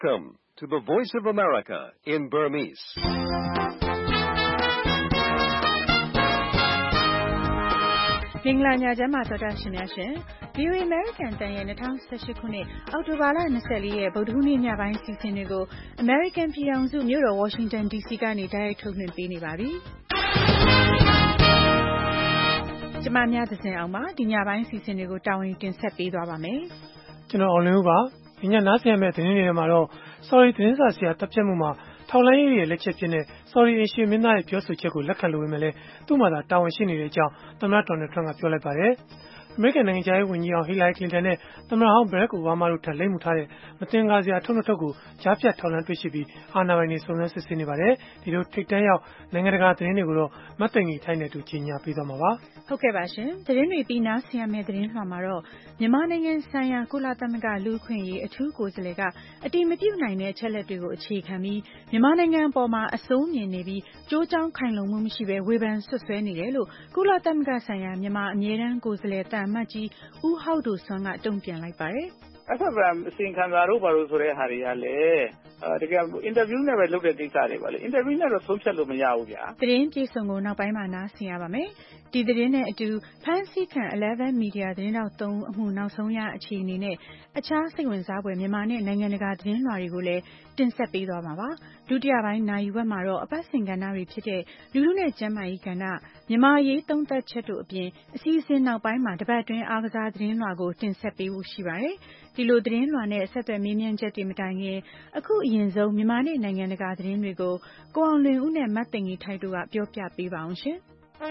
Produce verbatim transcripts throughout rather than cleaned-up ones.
Welcome to the Voice of America in Burmese. ။မင်္ဂလာညချမ်းပါသောတာရှင်များရှင်။ ဗွီအိုအေ American တန်ရဲ့၂၀၁၈ခုနှစ်အောက်တိုဘာလ၂၄ရက်ဗုဒ္ဓဟူးနေ့ညပိုင်းစီစဉ်တွေကို American ပြည်ထောင်စုမြို့တော် Washington ဒီ စီ ကနေတိုက်ရိုက်ထုတ်လွှင့်ပေးနေပါပြီ။ကျွန်မများသဇင်အောင်ပါ။ဒီညပိုင်းစီစဉ်တွေကိုတာဝန်တင်ဆက်ပေးသွားပါမယ်။ကျွန်တော်အောင်လင်းဦးပါ။ဒီညနားဆင်ရမယ့်သတင်းတွေမှာတော့ Sorry သတင်းစာဆရာတပ်ဖြတ်မှုမှာထောက်လှမ်းရေးရဲ့လက်ချက်ဖြစ်တဲ့ Sorry အရှင်မင်းသားရဲ့ပြောဆိုချက်ကိုလက်ခံလို့ပဲလည်းသူ့မှာသာတာဝန်ရှိနေတဲ့အကြောင်းသမ္မတဒေါ်နယ်ထရန့်ကပြောလိုက်ပါတယ်။အမေရိကန်နိုင်ငံခြားရေးဝန်ကြီးအောင်ဟီလာရီကလင်တန်နဲ့သမ္မတဟောင်းဘရက်အိုဘားမားတို့ထံလိမ့်မှုထားတဲ့မသင်္ကာစရာထုတ်နှုတ်ထုတ်ကိုကြားဖြတ်ထောက်လှမ်းတွေ့ရှိပြီးအာဏာပိုင်တွေစုံစမ်းစစ်ဆေးနေပါတယ်။ဒီလိုထိတ်တန်းရောက်နိုင်ငံတကာသတင်းတွေကိုတော့မတ်သိင်ကြီးထိုင်းနဲ့တူကြီးညာပေးသွားမှာပါ။ဟုတ်ကဲ့ပါရှင်။သတင်းတွေပြီးနားဆင်ရမယ့်သတင်းလွှာမှာတော့မြန်မာနိုင်ငံဆိုင်ရာကုလသမဂ္ဂလူ့အခွင့်အရေးအထူးကိုယ်စားလှယ်ကအတည်မပြုနိုင်တဲ့အချက်လက်တွေကိုအခြေခံပြီးမြန်မာနိုင်ငံအပေါ်မှာအစိုးမြင်နေပြီးကြိုးကြောင်းခိုင်လုံမှုမရှိဘဲဝေဖန်ဆွတ်ဆွဲနေတယ်လို့ကုလသမဂ္ဂဆိုင်ရာမြန်မာအမြဲတမ်းကိုယ်စားလှယ်တန်အမတ်ကြီးဦးဟောက်ဒိုဆွမ်းကတုံ့ပြန်လိုက်ပါတယ်။ F F M အစီရင်ခံစာတို့ဘာလို့ဆိုတဲ့ဟာတွေကလည်းတကယ်အင်တာဗျူးနဲ့ပဲလုပ်တဲ့ကိစ္စတွေပါလေအင်တာဗျူးနဲ့တော့ဆုံးဖြတ်လို့မရဘူးဗျာသတင်းပြေဆုံးကိုနောက်ပိုင်းမှာနားဆင်ရပါမယ်ဒီသတင်းနဲ့အတူဖမ်းဆီးခံeleven Media သတင်းတောက်သုံးဦးအမှုနောက်ဆုံးရအခြေအနေနဲ့အခြားစိတ်ဝင်စားဖွယ်မြန်မာနဲ့နိုင်ငံတကာသတင်းလွှာတွေကိုလည်းတင်ဆက်ပေးသွားမှာပါဒုတိယပိုင်းနာရီဝက်မှာတော့အပတ်စဉ်ကဏ္ဍတွေဖြစ်တဲ့လူလူနဲ့ကျန်းမာရေးကဏ္ဍမြန်မာရေးသုံးသပ်ချက်တို့အပြင်အစီအစဉ်နောက်ပိုင်းမှာတပတ်တွင်းအားကစားသတင်းလွှာကိုတင်ဆက်ပေးဖို့ရှိပါတယ်ဒီလိုသတင်းလွှာနဲ့ဆက်သွယ်မေးမြန်းချက်တွေမတိုင်ခင်အခုအရင်ဆုံးမြန်မာနဲ့နိုင်ငံတကာသတင်းတွေကိုကိုအောင်လွင်ဦးနဲ့မတ်သိင်ကြီးထိုက်တို့ကပြောပြပေးပါအောင်ရှင်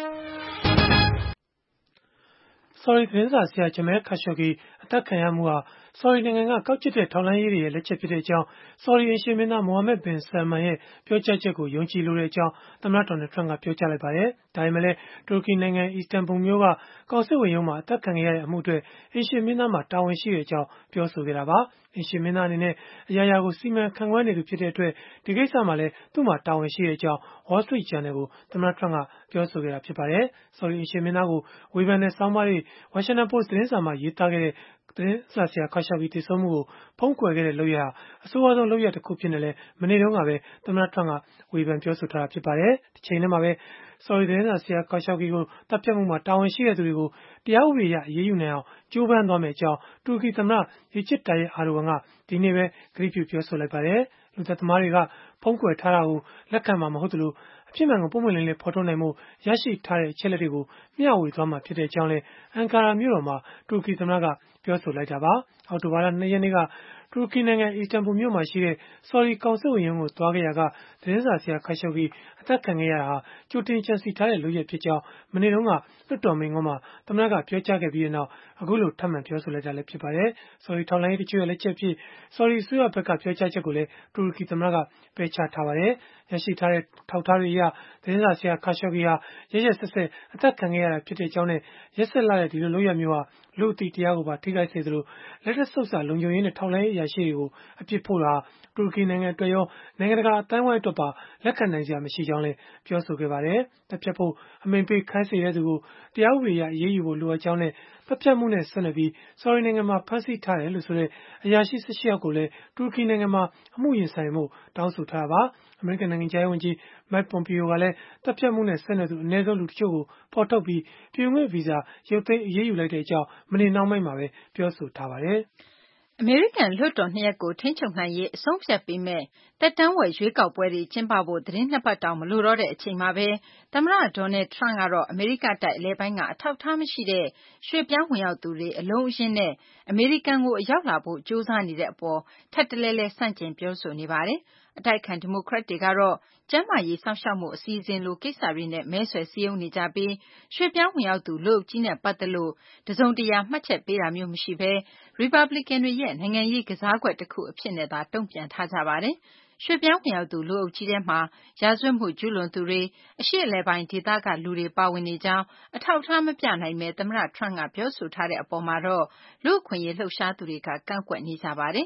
Sorry သတင်းစာဆရာ Jamal Khashoggi အသတ်ခံရမှုဟာ Sorry နိုင်ငံကကောက်ကျစ်တဲ့ထောက်လှမ်းရေးတွေရဲ့လက်ချက်ဖြစ်ကြောင်း Sorry အိမ်ရှေ့မင်းသား Mohammed bin Salman ရဲ့ပြောကြားချက်ကိုယုံကြည်လိုကြောင်းသမ္မတဒေါ်နယ်ထရန့်ကပြောကြားလိုက်ပါတယ်။ဒါပေမဲ့လည်းတူရကီနိုင်ငံအီစတန်ဘူလ်မြို့ကကောင်စစ်ဝန်ရုံးမှာအသတ်ခံခဲ့ရတဲ့အမှုအတွက်အိမ်ရှေ့မင်းသားမှာတာဝန်ရှိကြောင်းပြောဆိုခဲ့တာပါ။အိမ်ရှေ့မင်းသားအနေနဲ့အရာရာကိုစီမံခန့်ခွဲနေသူဖြစ်တဲ့အတွက်ဒီကိစ္စမှာလည်းသူ့မှာတာဝန်ရှိကြောင်း Wall Street Journal ကိုသမ္မတထရန့်ကပြောဆိုခဲ့တာဖြစ်ပါတယ်။ Sorry အိမ်ရှေ့မင်းသားကိုဝေဖန်တဲ့ဆောင်းပါးတွေ Washington Post သတင်းစာမှာရေးသားခဲ့တဲ့သတင်းစာဆရာ Khashoggi သေဆုံးမှုကိုဖုံးကွယ်ခဲ့တဲ့လုပ်ရပ်ဟာအဆိုးဝါးဆုံးလုပ်ရပ်တစ်ခုဖြစ်နေလဲမနေ့တုန်းကပဲသမ္မတထရန့်ကဝေဖန်ပြောဆိုထားတာဖြစ်ပါတယ်။ဒီချိန်ထဲမှာပဲ Sorry သတင်းစာဆရာ Khashoggi ကိုတပ်ဖြတ်မှုမှာတာဝန်ရှိတဲ့သူတွေကိုတရားဥပဒေအရအရေးယူနိုင်အောင်ကြိုးပမ်းသွားမယ့်အကြောင်းတူရကီသမ္မတ Recep Tayyip Erdogan ကဒီနေ့ပဲကတိပြုပြောဆိုလိုက်ပါတယ်။လူသတ်သမားတွေကဖုံးကွယ်ထားတာကိုလက်ခံမှာမဟုတ်သလိုအဖြစ်မှန်ကိုပုံမှန်လင်းလင်းဖော်ထုတ်နိုင်မှုရရှိထားတဲ့အချက်လက်တွေကိုမျှဝေသွားမှာဖြစ်ကြောင်းလည်းအန်ကာရာမြို့တော်မှာတူရကီသမ္မတကပြောဆိုလိုက်တာပါ။အောက်တိုဘာလ၂ရက်နေ့ကတူရကီနိုင်ငံအီစတန်ဘူလ်မြို့မှာရှိတဲ့ Sorry ကောင်စစ်ဝန်ရုံးကိုသွားခဲ့ရာကသတင်းစာဆရာ Khashoggi အသတ်ခံခဲ့ရတာဟာကြိုတင်ကြံစည်ထားတဲ့လုပ်ရပ်ဖြစ်ကြောင်းမနေ့တုန်းကလွှတ်တော်မိန့်ခွန်းမှာသမ္မတကပြောကြားခဲ့ပြီးနောက်အခုလိုထပ်မံပြောဆိုလိုက်တာလည်းဖြစ်ပါတယ်။ Sorry ထောက်လှမ်းရေးတချို့ရဲ့လက်ချက်ဖြစ် Sorry အစိုးရဘက်ကပြောကြားချက်ကိုလည်းတူရကီသမ္မတကပယ်ချထားပါတယ်။ရရှိထားတဲ့ထောက်ထားတွေအရသတင်းစာဆရာ Khashoggi ဟာရက်ရက်ဆက်ဆက်အသတ်ခံခဲ့ရတာဖြစ်ကြောင်းနဲ့ရက်ဆက်လာတဲ့ဒီလိုလုပ်ရပ်မျိုးဟာလူ့အသိတရားကိုပါထိခိုက်စေသလိုလက်တဆုပ်စာလုံခြုံရေးနဲ့ထောက်လှမ်းရေးအရာရှိတွေကိုအပြစ်ဖို့တာတူရကီနိုင်ငံအတွက်ရောနိုင်ငံတကာအတိုင်းအဝိုင်းအတွက်ပါလက်ခံနိုင်စရာမရှိကြောင်းလည်းပြောဆိုခဲ့ပါတယ်။တပ်ဖြတ်ဖို့အမိန့်ပေးခိုင်းစေတဲ့သူကိုတရားဥပဒေအရအရေးယူဖို့လိုအပ်ကြောင်းနဲ့တပ်ဖြတ်မှုနဲ့ဆက်နွယ်ပြီး Sorry နိုင်ငံမှာဖမ်းဆီးထားတယ်လို့ဆိုတဲ့အရာရှိ၁၈ယောက်ကိုလည်းတူရကီနိုင်ငံမှာအမှုရင်ဆိုင်မှုတောင်းဆိုထားတာပါ။အမေရိကန်နိုင်ငံခြားရေးဝန်ကြီး Mike Pompeo ကလည်းတပ်ဖြတ်မှုနဲ့ဆက်နွယ်သူအနည်းဆုံးလူတချို့ကိုဖော်ထုတ်ပြီးပြည်ဝင်ခွင့်ဗီဇာရုပ်သိမ်းအရေးယူလိုက်ကြောင်းမနေ့နှောင်းပိုင်းမှာပဲပြောဆိုထားပါတယ်။အမေရိကန်လွှတ်တော်နှစ်ရပ်ကိုထိန်းချုပ်နိုင်ရေးအဆုံးဖြတ်ပေးမယ့်သက်တမ်းဝက်ရွေးကောက်ပွဲတွေကျင်းပဖို့သတင်းနှစ်ပတ်တောင်မလိုတော့တဲ့အချိန်မှာပဲသမ္မတဒေါ်နယ်ထရန့်ကတော့အမေရိကတိုက်အလယ်ပိုင်းကအထောက်အထားမရှိတဲ့ရွှေ့ပြောင်းဝင်ရောက်သူတွေအလုံးအရင်းနဲ့အမေရိကန်ကိုရောက်လာဖို့ကြိုးစားနေတဲ့အပေါ်ထပ်တလဲလဲဆန့်ကျင်ပြောဆိုနေပါတယ်။အတိုက်အခံဒီမိုကရက်တွေကတော့ကျန်းမာရေးစောင့်ရှောက်မှုအစီအစဉ်လိုကိစ္စတွေနဲ့မဲဆွယ်စည်းရုံးနေကြပြီးရွှေ့ပြောင်းဝင်ရောက်သူလူအုပ်ကြီးနဲ့ပတ်သက်လို့တစုံတရာမှတ်ချက်ပေးတာမျိုးမရှိဘဲရီပတ်ဘလစ်ကန်တွေရဲ့နိုင်ငံရေးကစားကွက်တစ်ခုအဖြစ်နဲ့သာတုံ့ပြန်ထားကြပါတယ်။ရွှေ့ပြောင်းဝင်ရောက်သူလူအုပ်ကြီးထဲမှာရာဇဝတ်မှုကျူးလွန်သူတွေအရှေ့အလယ်ပိုင်းဒေသကလူတွေပါဝင်နေကြောင်းအထောက်အထားမပြနိုင်ပဲသမ္မတထရန့်ကပြောဆိုထားတဲ့အပေါ်မှာတော့လူ့အခွင့်အရေးလှုပ်ရှားသူတွေကကန့်ကွက်နေကြပါတယ်။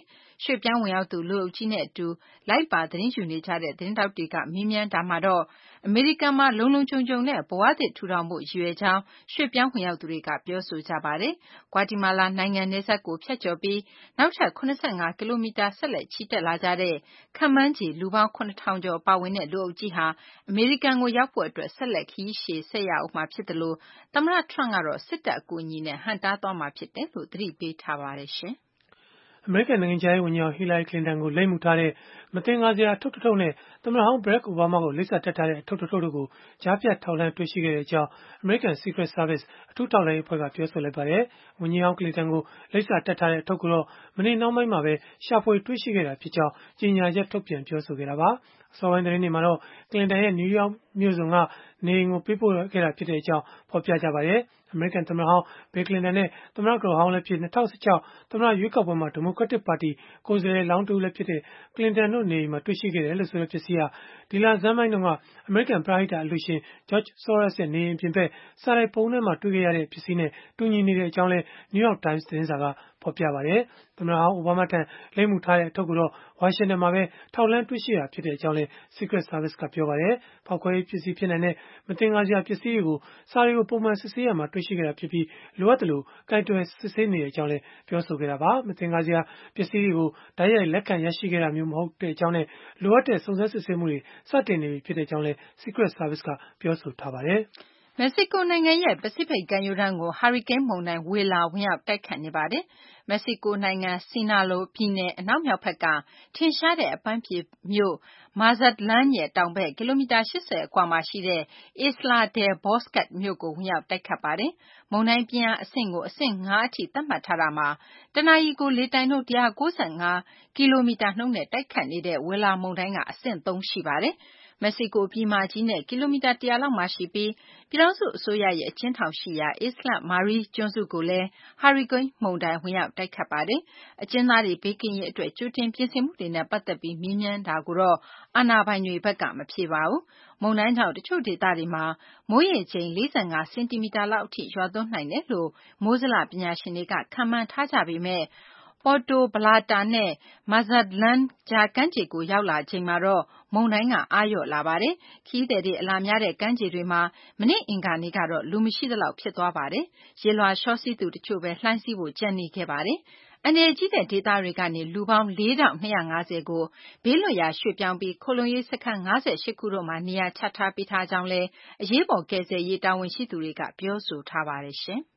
ရွှေ့ပြောင်းဝင်ရောက်သူလူအုပ်ကြီးနဲ့အတူလိုက်ပါသတင်းယူနေကြတဲ့သတင်းတောက်တွေကမေးမြန်းတာမှာတော့အမေရိကန်မှာလုံလုံခြုံခြုံနဲ့ဘဝသစ်ထူထောင်မှုရည်ရွယ်ကြောင်းရွှေ့ပြောင်းဝင်ရောက်သူတွေကပြောဆိုကြပါတယ်။ဂွါတီမာလာနိုင်ငံနယ်စပ်ကိုဖျက်ကျော်ပြီးနောက်ထပ်ခုနစ်ဆယ့်ငါကီလိုမီတာဆက်လက်ချီတက်လာကြတဲ့ခန့်မှန်းခြေလူပေါင်းခုနှစ်ထောင်ကျော်ပါဝင်တဲ့လူအုပ်ကြီးဟာအမေရိကန်ကိုရောက်ဖို့အတွက်ဆက်လက်ခရီးရှည်ဆက်ရအောင်မှာဖြစ်တယ်လို့သမ္မတထရန့်ကတော့စစ်တပ်အကူအညီနဲ့ဟန်တားသွားမှာဖြစ်တယ်လို့သတိပေးထားပါတယ်ရှင်။အမေရိကန်နိုင်ငံခြားရေးဝန်ကြီးဟီလာရီကလင်တန်ကိုလိပ်မူထားတဲ့မတင်ငါစရာထုတ်ထုတ်နဲ့သမ္မတဟောင်းဘရက်အိုဘားမားကိုလိပ်စာတက်ထားတဲ့ထုတ်ထုတ်တို့ကိုကြားပြတ်ထောက်လှမ်းတွေ့ရှိခဲ့တဲ့အကြောင်း American Secret Service အထူးထောက်လှမ်းရေးအဖွဲ့ကပြောဆိုလိုက်ပါတယ်။ဝန်ကြီးဟောင်းကလင်တန်ကိုလိပ်စာတက်ထားတဲ့အထုတ်ကိုတော့မနေ့နှောင်းပိုင်းမှာပဲရှာဖွေတွေ့ရှိခဲ့တာဖြစ်ကြောင်းကြေညာချက်ထုတ်ပြန်ပြောဆိုခဲ့တာပါ။အစောပိုင်းသတင်းတွေမှာတော့ကလင်တန်ရဲ့နယူးယောက်မြို့စွန်ကနေအိမ်ကိုပေးပို့ခဲ့တာဖြစ်တဲ့အကြောင်းဖော်ပြကြပါတယ်။အမေရိကန်သမ္မတဟောင်းဘယ်ကလင်တန်နဲ့သမ္မတကတော်ဟောင်းလည်းဖြစ်၂၀၁၆သမ္မတရွေးကောက်ပွဲမှာဒီမိုကရက်တစ်ပါတီကိုယ်စားလှယ်လောင်းတူလည်းဖြစ်တဲ့ကလင်တန်တို့နေအိမ်မှာတွေ့ရှိခဲ့တယ်လို့ဆိုတဲ့ပစ္စည်းဟာဒီလဆန်းပိုင်းတုန်းကအမေရိကန်ပရိဟိတအလှူရှင် George Soros ရဲ့နေအိမ်ပြင်ပစာတိုက်ပုံထဲမှာတွေ့ခဲ့ရတဲ့ပစ္စည်းနဲ့တူညီနေတဲ့အကြောင်းလည်း New York Times သတင်းစာကဖော်ပြပါတယ်။သမ္မတဟောင်းအိုဘားမားထံလိပ်မူထားတဲ့အထုပ်ကိုတော့ဝါရှင်တန်မှာပဲထောက်လှမ်းတွေ့ရှိတာဖြစ်တဲ့အကြောင်းလည်း Secret Service ကပြောပါတယ်။ဖောက်ခွဲရေးပစ္စည်းဖြစ်နိုင်တဲ့မတင်ငါစရာပစ္စည်းတွေကိုစာတွေကိုပုံမှန်စစ်ဆေးရမှာတွေ့ရှိခဲ့တာဖြစ်ပြီးလိုအပ်တယ်လို့ကိုင်တွယ်စစ်ဆေးနေတဲ့အကြောင်းလည်းပြောဆိုခဲ့တာပါ။မတင်ငါစရာပစ္စည်းတွေကိုဓာတ်ရိုက်လက်ခံရရှိခဲ့တာမျိုးမဟုတ်တဲ့အကြောင်းနဲ့လိုအပ်တဲ့စုံစမ်းစစ်ဆေးမှုတွေစတင်နေပြီဖြစ်တဲ့အကြောင်းလည်း Secret Service ကပြောဆိုထားပါတယ်။မက္ကဆီကိုနိုင်ငံရဲ့ပစိဖိတ်ကမ်းရိုးတန်းကိုဟာရီကိန်းမုန်တိုင်းဝေလာဝင်ရောက်တိုက်ခတ်နေပါတယ်။မက္ကဆီကိုနိုင်ငံစီနာလိုပြည်နယ်အနောက်မြောက်ဘက်ကထင်ရှားတဲ့အပန်းဖြေမြို့မာဇတ်လန်းရဲ့တောင်ဘက်ကီလိုမီတာ၈၀အကွာမှာရှိတဲ့ Isla del Bosque မြို့ကိုဝင်ရောက်တိုက်ခတ်ပါတယ်။မုန်တိုင်းပြင်းအားအဆင့်ကိုအဆင့်၅အထိသတ်မှတ်ထားတာမှာတနာရီကိုလေတိုက်နှုန်း၁၉၅ကီလိုမီတာနှုန်းနဲ့တိုက်ခတ်နေတဲ့ဝေလာမုန်တိုင်းကအဆင့်၃ရှိပါတယ်။မက္ကဆီကိုပြည်မကြီးနဲ့ကီလိုမီတာ၁၀၀လောက်မှာရှိပြီးပြည်ထောင်စုအစိုးရရဲ့အကျဉ်းထောင်ရှိရာ Isla Marie ကျွန်းစုကိုလည်းဟာရီကိန်းမုန်တိုင်းဝင်ရောက်တိုက်ခတ်ပါတယ်။အကျဉ်းသားတွေဘေးကင်းရေးအတွက်ကြိုတင်ပြင်ဆင်မှုတွေနဲ့ပတ်သက်ပြီးမေးမြန်းတာကိုတော့အာဏာပိုင်တွေဘက်ကမဖြေပါဘူး။မုန်တိုင်းကြောင့်တချို့ဒေသတွေမှာမိုးရေချိန်၄၅စင်တီမီတာလောက်အထိရွာသွန်းနိုင်တယ်လို့မိုးဇလပညာရှင်တွေကခန့်မှန်းထားကြပေမဲ့Puerto Plata နဲ့ Mazatlan ကြားကမ်းခြေကိုရောက်လာချိန်မှာတော့မုန်တိုင်းကအားလျော့လာပါတယ်။ခရီးသည်တွေအလာများတဲ့ကမ်းခြေတွေမှာမနေ့အင်္ဂါနေ့ကတော့လူမရှိသလောက်ဖြစ်သွားပါတယ်။ရေလွှာလျှောစီးသူတချို့ပဲလှိုင်းစီးဖို့ကျန်နေခဲ့ပါတယ်။အန္တရာယ်ကြီးတဲ့ဒေသတွေကနေလူပေါင်းလေးထောင့်နှစ်ရာ့ငါးဆယ်ကိုဘေးလွတ်ရာရွှေ့ပြောင်းပြီးခိုလှုံရေးစခန်း၅၈ခုတို့မှာနေရာချထားပေးထားကြောင်းလည်းအရေးပေါ်ကယ်ဆယ်ရေးတာဝန်ရှိသူတွေကပြောဆိုထားပါတယ်ရှင်။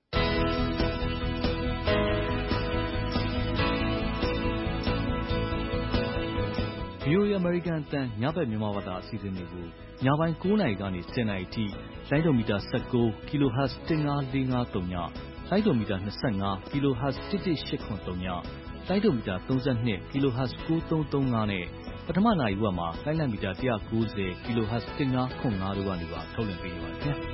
ဗွီအိုအေ အမေရိကန်အသံညဘက်မြန်မာဘာသာအစီအစဉ်တွေကိုညပိုင်း၉နာရီကနေ၁၀နာရီအထိလိုင်းဒိုမီတာ၁၉ kHz ၁၅၄၅၃ညလိုင်းဒိုမီတာ၂၅ kHz ၁၁၈၇၃ညလိုင်းဒိုမီတာ၃၂ kHz ၉၃၃၅နဲ့ပထမနာရီဝက်မှာလိုင်းလံမီတာ၁၉၀ kHz ၁၅၇၅တို့ကနေပါထုတ်လွှင့်ပေးနေပါတယ်ခင်ဗျာ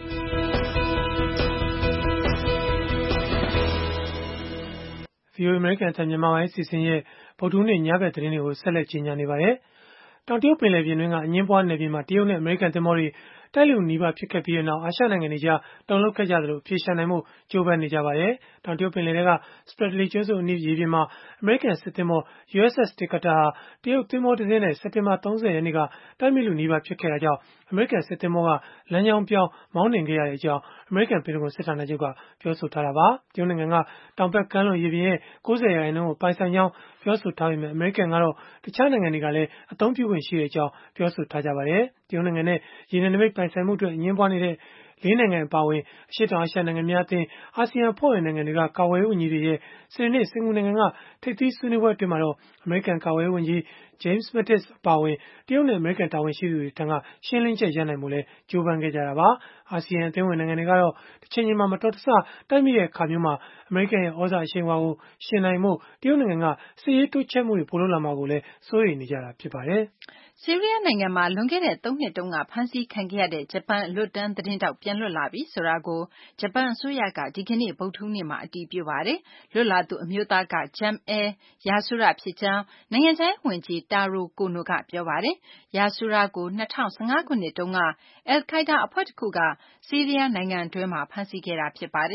ဗွီအိုအေ American အသံမြန်မာပိုင်းအစီအစဉ်ရဲ့ဗုဒ္ဓဟူးနေ့ညဘက်သတင်းတွေကိုဆက်လက်ကြီးညာနေပါတယ်။တောင်တရုတ်ပင်လယ်ပြင်တွင်းကအငင်းပွားနယ်မြေမှာတရုတ်နဲ့အမေရိကန်သင်္ဘောတွေတိုက်လူနီးပါးဖြစ်ခဲ့ပြီးနောက်အာရှနိုင်ငံတွေကြားတုန်လှုပ်ခဲ့ကြသလိုအပြေရှာနိုင်မှုကြိုးပမ်းနေကြပါတယ်။တောင်တရုတ်ပင်လယ်ထဲက Spratly ကျွန်းစုအနီးရေပြင်မှာအမေရိကန်စစ်သင်္ဘော ယူအက်စ်အက်စ် Decatur ဟာတရုတ်သင်္ဘောတစ်စင်းနဲ့စက်တင်ဘာ၃၀ရက်နေ့ကတိုက်မိလူနီးပါးဖြစ်ခဲ့တာကြောင့်အမေရိကန်စစ်သင်္ဘောကလမ်းကြောင်းပြောင်းမောင်းနှင်ခဲ့ရတဲ့အကြောင်းအမေရိကန်ပြည်ထောင်စုစစ်ဌာနချုပ်ကပြောဆိုထားတာပါ။တရုတ်နိုင်ငံကတောင်ဘက်ကမ်းလွန်ရေပြင်ရဲ့၉၀ရာခိုင်နှုန်းကိုပိုင်ဆိုင်ကြောင်းပြောဆိုထားပေမဲ့အမေရိကန်ကတော့တခြားနိုင်ငံတွေကလည်းအသုံးပြုခွင့်ရှိတဲ့အကြောင်းပြောဆိုထားကြပါတယ်။တရုတ်နိုင်ငံနဲ့ရေနံနမိတ်ပိုင်ဆိုင်မှုအတွက်အငြင်းပွားနေတဲ့လေးနိုင်ငံအပါအဝင်အရှေ့တောင်အာရှနိုင်ငံများအသင်းအာဆီယံအဖွဲ့ဝင်နိုင်ငံတွေကကာကွယ်ရေးဝန်ကြီးတွေရဲ့စနေနေ့စင်ကာပူနိုင်ငံကထိပ်သီးဆွေးနွေးပွဲအတွင်းမှာတော့အမေရိကန်ကာကွယ်ရေးဝန်ကြီး James Mattis အပါအဝင်တရုတ်နဲ့အမေရိကန်တာဝန်ရှိသူတွေထံကရှင်းလင်းချက်ရနိုင်မှုလဲကြိုးပမ်းခဲ့ကြတာပါ။အာဆီယံအသင်းဝင်နိုင်ငံတွေကတော့တစ်ချိန်ချိန်မှာမတော်တဆတိုက်မိတဲ့အခါမျိုးမှာအမေရိကန်ရဲ့ဩဇာအရှိန်အဝါကိုရှင်နိုင်မှုတရုတ်နိုင်ငံကစစ်ရေးတိုးချဲ့မှုတွေပိုလုပ်လာမှာကိုလည်းစိုးရိမ်နေကြတာဖြစ်ပါတယ်။ဆီးရီးယားနိုင်ငံမှာလွန်ခဲ့တဲ့သုံးနှစ်တုန်းကဖမ်းဆီးခံခဲ့ရတဲ့ဂျပန်အလွတ်တန်းသတင်းထောက်ပြန်လွတ်လာပြီဆိုတာကိုဂျပန်အစိုးရကဒီကနေ့ဗုဒ္ဓဟူးနေ့မှာအတည်ပြုပါတယ်။လွတ်လာသူအမျိုးသားက Jamal Yasura ဖြစ်ကြောင်းနိုင်ငံခြားရေးဝန်ကြီး Taro Kono ကပြောပါတယ်။ Yasura ကို၂၀၁၅ခုနှစ်တုန်းက al Qaeda အဖွဲ့တခုကဆီးရီးယားနိုင်ငံတွင်းမှာဖမ်းဆီးခဲ့တာဖြစ်ပါတယ်။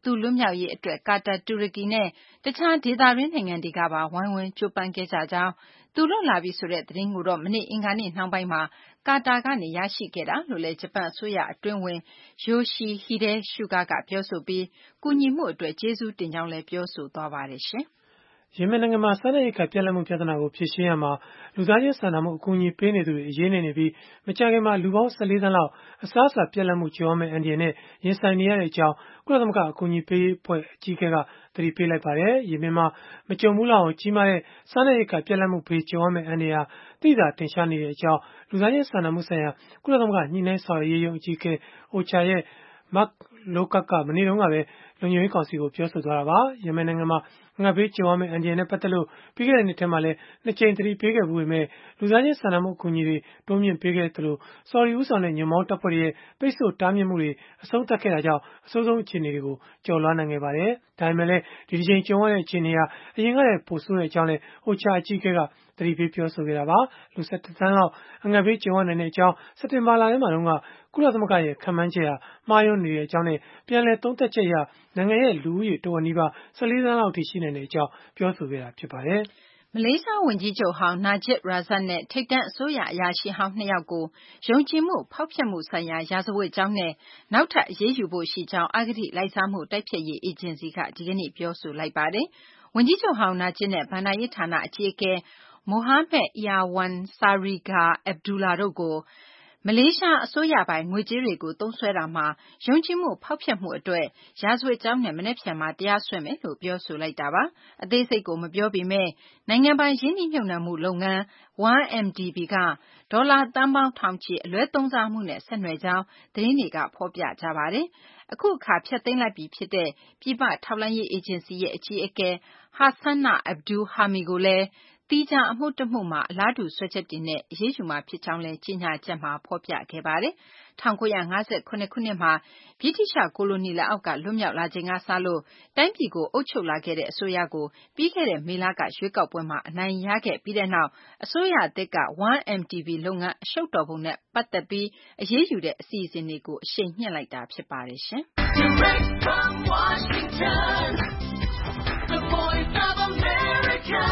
သူလွတ်မြောက်ရေးအတွက်ကာတာတူရကီနဲ့တခြားဒေသတွင်းနိုင်ငံတွေကပါဝိုင်းဝန်းကြိုးပမ်းခဲ့ကြကြောင်းသူလွတ်လာပြီဆိုတဲ့သတင်းကိုတော့မနေ့အင်္ဂါနေ့နှောင်းပိုင်းမှာကာတာကနေရရှိခဲ့တာလို့လည်းဂျပန်အစိုးရအတွင်းဝင် Yoshihide Suga ကပြောဆိုပြီးကူညီမှုအတွက်ကျေးဇူးတင်ကြောင်းလည်းပြောဆိုသွားပါတယ်ရှင်ယီမင်နိုင်ငံမှာစားနပ်ရိက္ခာပြတ်လတ်မှုပြဿနာကိုဖြေရှင်းရမှာလူသားချင်းစာနာမှုအကူအညီပေးနေသူတွေအရေးနေနေပြီးမကြာခင်မှာလူပေါင်း၁၄သန်းလောက်အစားအစာပြတ်လတ်မှုကြုံရမယ့်အန္တရာယ်နဲ့ရင်ဆိုင်နေရတဲ့အကြောင်းကုလသမဂ္ဂအကူအညီပေးရေးအဖွဲ့အကြီးအကဲကသတိပေးလိုက်ပါတယ်။ယီမင်မှာမကြုံဘူးလောက်အောင်ကြီးမားတဲ့စားနပ်ရိက္ခာပြတ်လတ်မှုဘေးကြုံရမယ့်အန္တရာယ်သိသာတင်ရှားနေတဲ့အကြောင်းလူသားချင်းစာနာမှုဆိုင်ရာကုလသမဂ္ဂညှိနှိုင်းဆောင်ရွက်ရေးရုံးအကြီးအကဲ OCHA ရဲ့ Mark Lowcock ကမနေ့တုန်းကပဲလုံခြုံရေးကောင်စီကိုပြောဆိုသွားတာပါ။ယီမင်နိုင်ငံမှာငတ်ဘေးကြုံရမယ့်အန္တရာယ်နဲ့ပတ်သက်လို့ပြီးခဲ့တဲ့နှစ်ထဲမှာလည်းနှစ်ကြိမ်သတိပေးခဲ့မှုပေမဲ့လူသားချင်းစာနာမှုအကူအညီတွေတိုးမြင့်ပေးခဲ့သလိုဆော်ဒီဦးဆောင်တဲ့ညွန့်ပေါင်းတပ်ဖွဲ့တွေရဲ့ပိတ်ဆို့တားမြစ်မှုတွေအဆုံးသတ်ခဲ့တာကြောင့်အဆိုးဆုံးအခြေအနေတွေကိုကျော်လွှားနိုင်ခဲ့ပါတယ်။ဒါပေမဲ့လည်းဒီတစ်ချိန်ကြုံရတဲ့အခြေအနေဟာအရင်ကတည်းကပိုဆိုးတဲ့အကြောင်းလည်း OCHA အကြီးအကဲကသတိပေးပြောဆိုခဲ့တာပါ။လူ၁၁သန်းလောက်အငတ်ဘေးကြုံရနိုင်တဲ့အကြောင်းစက်တင်ဘာလထဲမှာတုန်းကကုလသမဂ္ဂရဲ့ခန့်မှန်းချက်ဟာမှားယွင်းနေတဲ့အကြောင်းနဲ့ပြန်လည်သုံးသပ်ချက်အရနိုင်ငံရဲ့လူဦးရေတဝက်နီးပါး၁၄သန်းလောက်ထိရှိနိုင်တဲ့အကြောင်းပြောဆိုခဲ့တာဖြစ်ပါတယ်။မလေးရှားဝန်ကြီးချုပ်ဟောင်း Najib Razak နဲ့ထိပ်တန်းအစိုးရအရာရှိဟောင်းနှစ်ယောက်ကိုယုံကြည်မှုဖောက်ဖျက်မှုဆိုင်ရာရာဇဝတ်ကြောင်းနဲ့နောက်ထပ်အရေးယူဖို့ရှိကြောင်းအဂတိလိုက်စားမှုတိုက်ဖျက်ရေးအေဂျင်စီကဒီကနေ့ပြောဆိုလိုက်ပါတယ်။ဝန်ကြီးချုပ်ဟောင်း Najib နဲ့ဘဏ္ဍာရေးဌာနအကြီးအကဲ Mohamed Irwan Sariga Abdullah တို့ကိုမလေးရှားအစိုးရပိုင်ငွေကြေးတွေကိုသုံးစွဲတာမှာယုံကြည်မှုဖောက်ဖျက်မှုအတွက်ရာဇဝတ်ကြောင်းနဲ့မနက်ဖြန်မှာတရားစွဲမယ်လို့ပြောဆိုလိုက်တာပါ။အသေးစိတ်ကိုမပြောပေမဲ့နိုင်ငံပိုင်ရင်းနှီးမြှုပ်နှံမှုလုပ်ငန်း one M D B ကဒေါ်လာသန်းပေါင်းထောင်ချီအလွဲသုံးစားမှုနဲ့ဆက်နွယ်ကြောင်းသတင်းတွေကဖော်ပြကြပါတယ်။အခုအခါဖျက်သိမ်းလိုက်ပြီဖြစ်တဲ့ပြည်ပထောက်လှမ်းရေးအေဂျင်စီရဲ့အကြီးအကဲ Hassana Abdul Hamid ကိုလည်းသီးခြားအမှုတမှုမှာအလားတူစွဲချက်တွေနဲ့အရေးယူမှာဖြစ်ကြောင်းလည်းကြေညာချက်မှာဖော်ပြခဲ့ပါတယ်။၁၉၅၇ခုနှစ်မှာဗြိတိသျှကိုလိုနီလက်အောက်ကလွတ်မြောက်လာချိန်ကစလို့တိုင်းပြည်ကိုအုပ်ချုပ်လာခဲ့တဲ့အစိုးရကိုပြီးခဲ့တဲ့မေလကရွေးကောက်ပွဲမှာအနိုင်ရခဲ့ပြီးတဲ့နောက်အစိုးရသစ်က one M D B လုပ်ငန်းအရှုပ်တော်ပုံနဲ့ပတ်သက်ပြီးအရေးယူတဲ့အစီအစဉ်တွေကိုအရှိန်မြှင့်လိုက်တာဖြစ်ပါတယ်ရှင်။ Direct from Washington, the voice of America,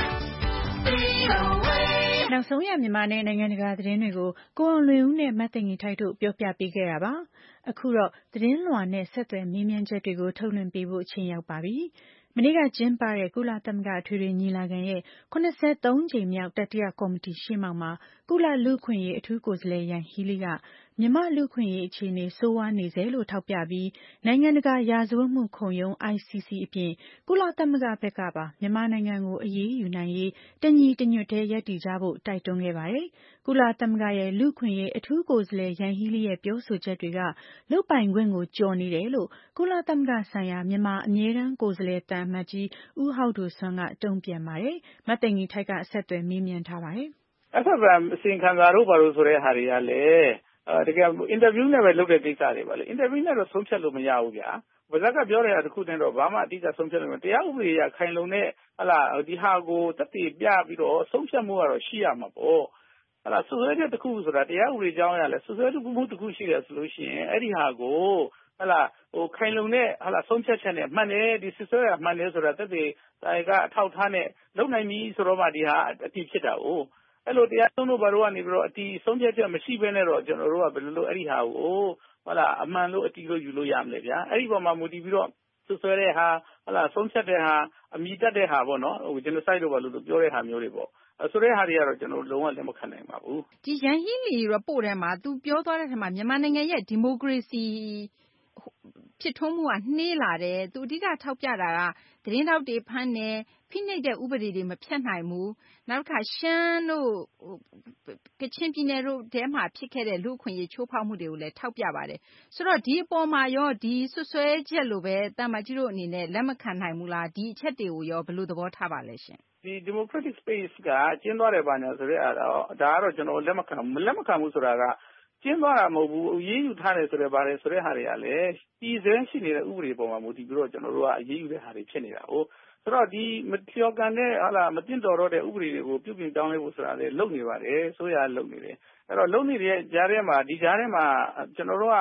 V O A နောက်ဆုံးရမြန်မာနဲ့နိုင်ငံတကာသတင်းတွေကိုကိုအောင်လွင်ဦးနဲ့မတ်သိင်္ဂီထိုက်တို့ပြောပြပေးခဲ့တာပါ။အခုတော့သတင်းလွှာနဲ့ဆက်သွယ်မေးမြန်းချက်တွေကိုထုတ်လွှင့်ပေးဖို့အချိန်ရောက်ပါပြီ။မနေ့ကကျင်းပတဲ့ကုလသမဂ္ဂအထွေထွေညီလာခံရဲ့၇၃ကြိမ်မြောက်တတိယကော်မတီရှေ့မှောက်မှာကုလလူ့အခွင့်အရေးအထူးကိုယ်စားလှယ်ယန်ဟီးလီကမြန်မာလူ့အခွင့်အရေးအခြေအနေဆိုးဝါးနေစေလို့ထောက်ပြပြီးနိုင်ငံတကာရာဇဝတ်မှုခုံရုံး I C C အပြင်ကုလသမဂ္ဂဘက်ကပါမြန်မာနိုင်ငံကိုအရေးယူနိုင်ရေးတညီတညွတ်တည်းရပ်တည်ကြဖို့တိုက်တွန်းခဲ့ပါတယ်။ကုလသမဂ္ဂရဲ့လူ့အခွင့်အရေးအထူးကိုယ်စားလှယ်ယန်ဟီးလီရဲ့ပြောဆိုချက်တွေကလုပ်ပိုင်ခွင့်ကိုကျော်နေတယ်လို့ကုလသမဂ္ဂဆိုင်ရာမြန်မာအမြဲတမ်းကိုယ်စားလှယ်သံအမတ်ကြီးဦးဟောက်ဒိုဆွမ်းကတုံ့ပြန်ပါတယ်။မသိင်္ဂီထိုက်ကဆက်သွယ်မေးမြန်းထားပါတယ်။ F F M အစီရင်ခံစာတို့ဘာလို့ဆိုတဲ့ဟာတွေကလည်းအဲတကယ်အင်တာဗျူးနဲ့ပဲလုပ်တဲ့ကိစ္စတွေပါလေအင်တာဗျူးနဲ့တော့ဆုံးဖြတ်လို့မရဘူးဗျာ။ဗဇက်ကပြောတဲ့ဟာတစ်ခုတည်းတော့ဘာမှအတိအကျဆုံးဖြတ်လို့မရတရားဥပဒေအရခိုင်လုံတဲ့ဟလာဒီဟာကိုတက်တည်ပြပြီးတော့ဆုံးဖြတ်မှုကတော့ရှိရမှာပေါ့။ဟလာစွဲချက်တစ်ခုဆိုတာတရားဥပဒေကြောင်းအရလဲစွဲချက်မှုတစ်ခုရှိတယ်ဆိုလို့ရှိရင်အဲ့ဒီဟာကိုဟလာဟိုခိုင်လုံတဲ့ဟလာဆုံးဖြတ်ချက်နဲ့မှန်တယ်ဒီစွဲရမှန်တယ်ဆိုတာတက်တည်ဒါကအထောက်ထားနဲ့လုံနိုင်ပြီဆိုတော့မှဒီဟာအတိဖြစ်တာ哦အဲ့လိုတရားဆုံးတို့ဘာလို့ကနေပြီးတော့အတီဆုံးဖြတ်ချက်မရှိဘဲနဲ့တော့ကျွန်တော်တို့ကဘယ်လိုလုပ်အဲ့ဒီဟာကိုဟုတ်လားအမှန်လို့အတီလို့ယူလို့ရမလဲဗျာအဲ့ဒီပေါ်မှာမူတည်ပြီးတော့ဆွဆွဲတဲ့ဟာဟုတ်လားဆုံးဖြတ်တဲ့ဟာအမိတက်တဲ့ဟာပေါ့နော်ဟို genocide လို့ဘာလို့ပြောတဲ့ဟာမျိုးတွေပေါ့ဆိုတဲ့ဟာတွေကတော့ကျွန်တော်လုံးဝလက်မခံနိုင်ပါဘူးဒီရန်ဟီလီ report ထဲမှာသူပြောသွားတဲ့ထဲမှာမြန်မာနိုင်ငံရဲ့ဒီမိုကရေစီဖြစ်ထွန်းမှုကနှေးလာတယ်သူအဓိကထောက်ပြတာကသတင်းတောက်တွေဖမ်းတယ်ဖိနှိပ်တဲ့ဥပဒေတွေမဖြတ်နိုင်ဘူးနောက်တစ်ခါရှမ်းတို့ကချင်ပြည်နယ်တို့ထဲမှာဖြစ်ခဲ့တဲ့လူ့အခွင့်အရေးချိုးဖောက်မှုတွေကိုလည်းထောက်ပြပါတယ်ဆိုတော့ဒီအပေါ်မှာရောဒီဆွဆွဲချက်လိုပဲတာမကြီးတို့အနေနဲ့လက်မခံနိုင်ဘူးလားဒီအချက်တွေကိုရောဘယ်လိုသဘောထားပါလဲရှင်ဒီ democratic space ကကျင်းသွားတယ်ပါညာဆိုတဲ့အဲ့တော့ဒါကတော့ကျွန်တော်လက်မခံလက်မခံဘူးဆိုတာကကျင်းသွားတာမဟုတ်ဘူးအရေးယူထားတယ်ဆိုတဲ့ပါတယ်ဆိုတဲ့ဟာတွေကလည်းပြည်စဲရှိနေတဲ့ဥပဒေပေါ်မှာမူတည်ပြီးတော့ကျွန်တော်တို့ကအရေးယူတဲ့ဟာတွေဖြစ်နေတာ哦ဆိုတော့ဒီမလျော်ကန်တဲ့ဟာလာမတင်တော်တော့တဲ့ဥပဒေတွေကိုပြုပြင်တောင်းလဲဖို့ဆိုတာလေလုပ်နေပါတယ်ဆိုရလုပ်နေတယ်အဲ့တော့လုပ်နေတဲ့ကြားထဲမှာဒီကြားထဲမှာကျွန်တော်တို့ကဟ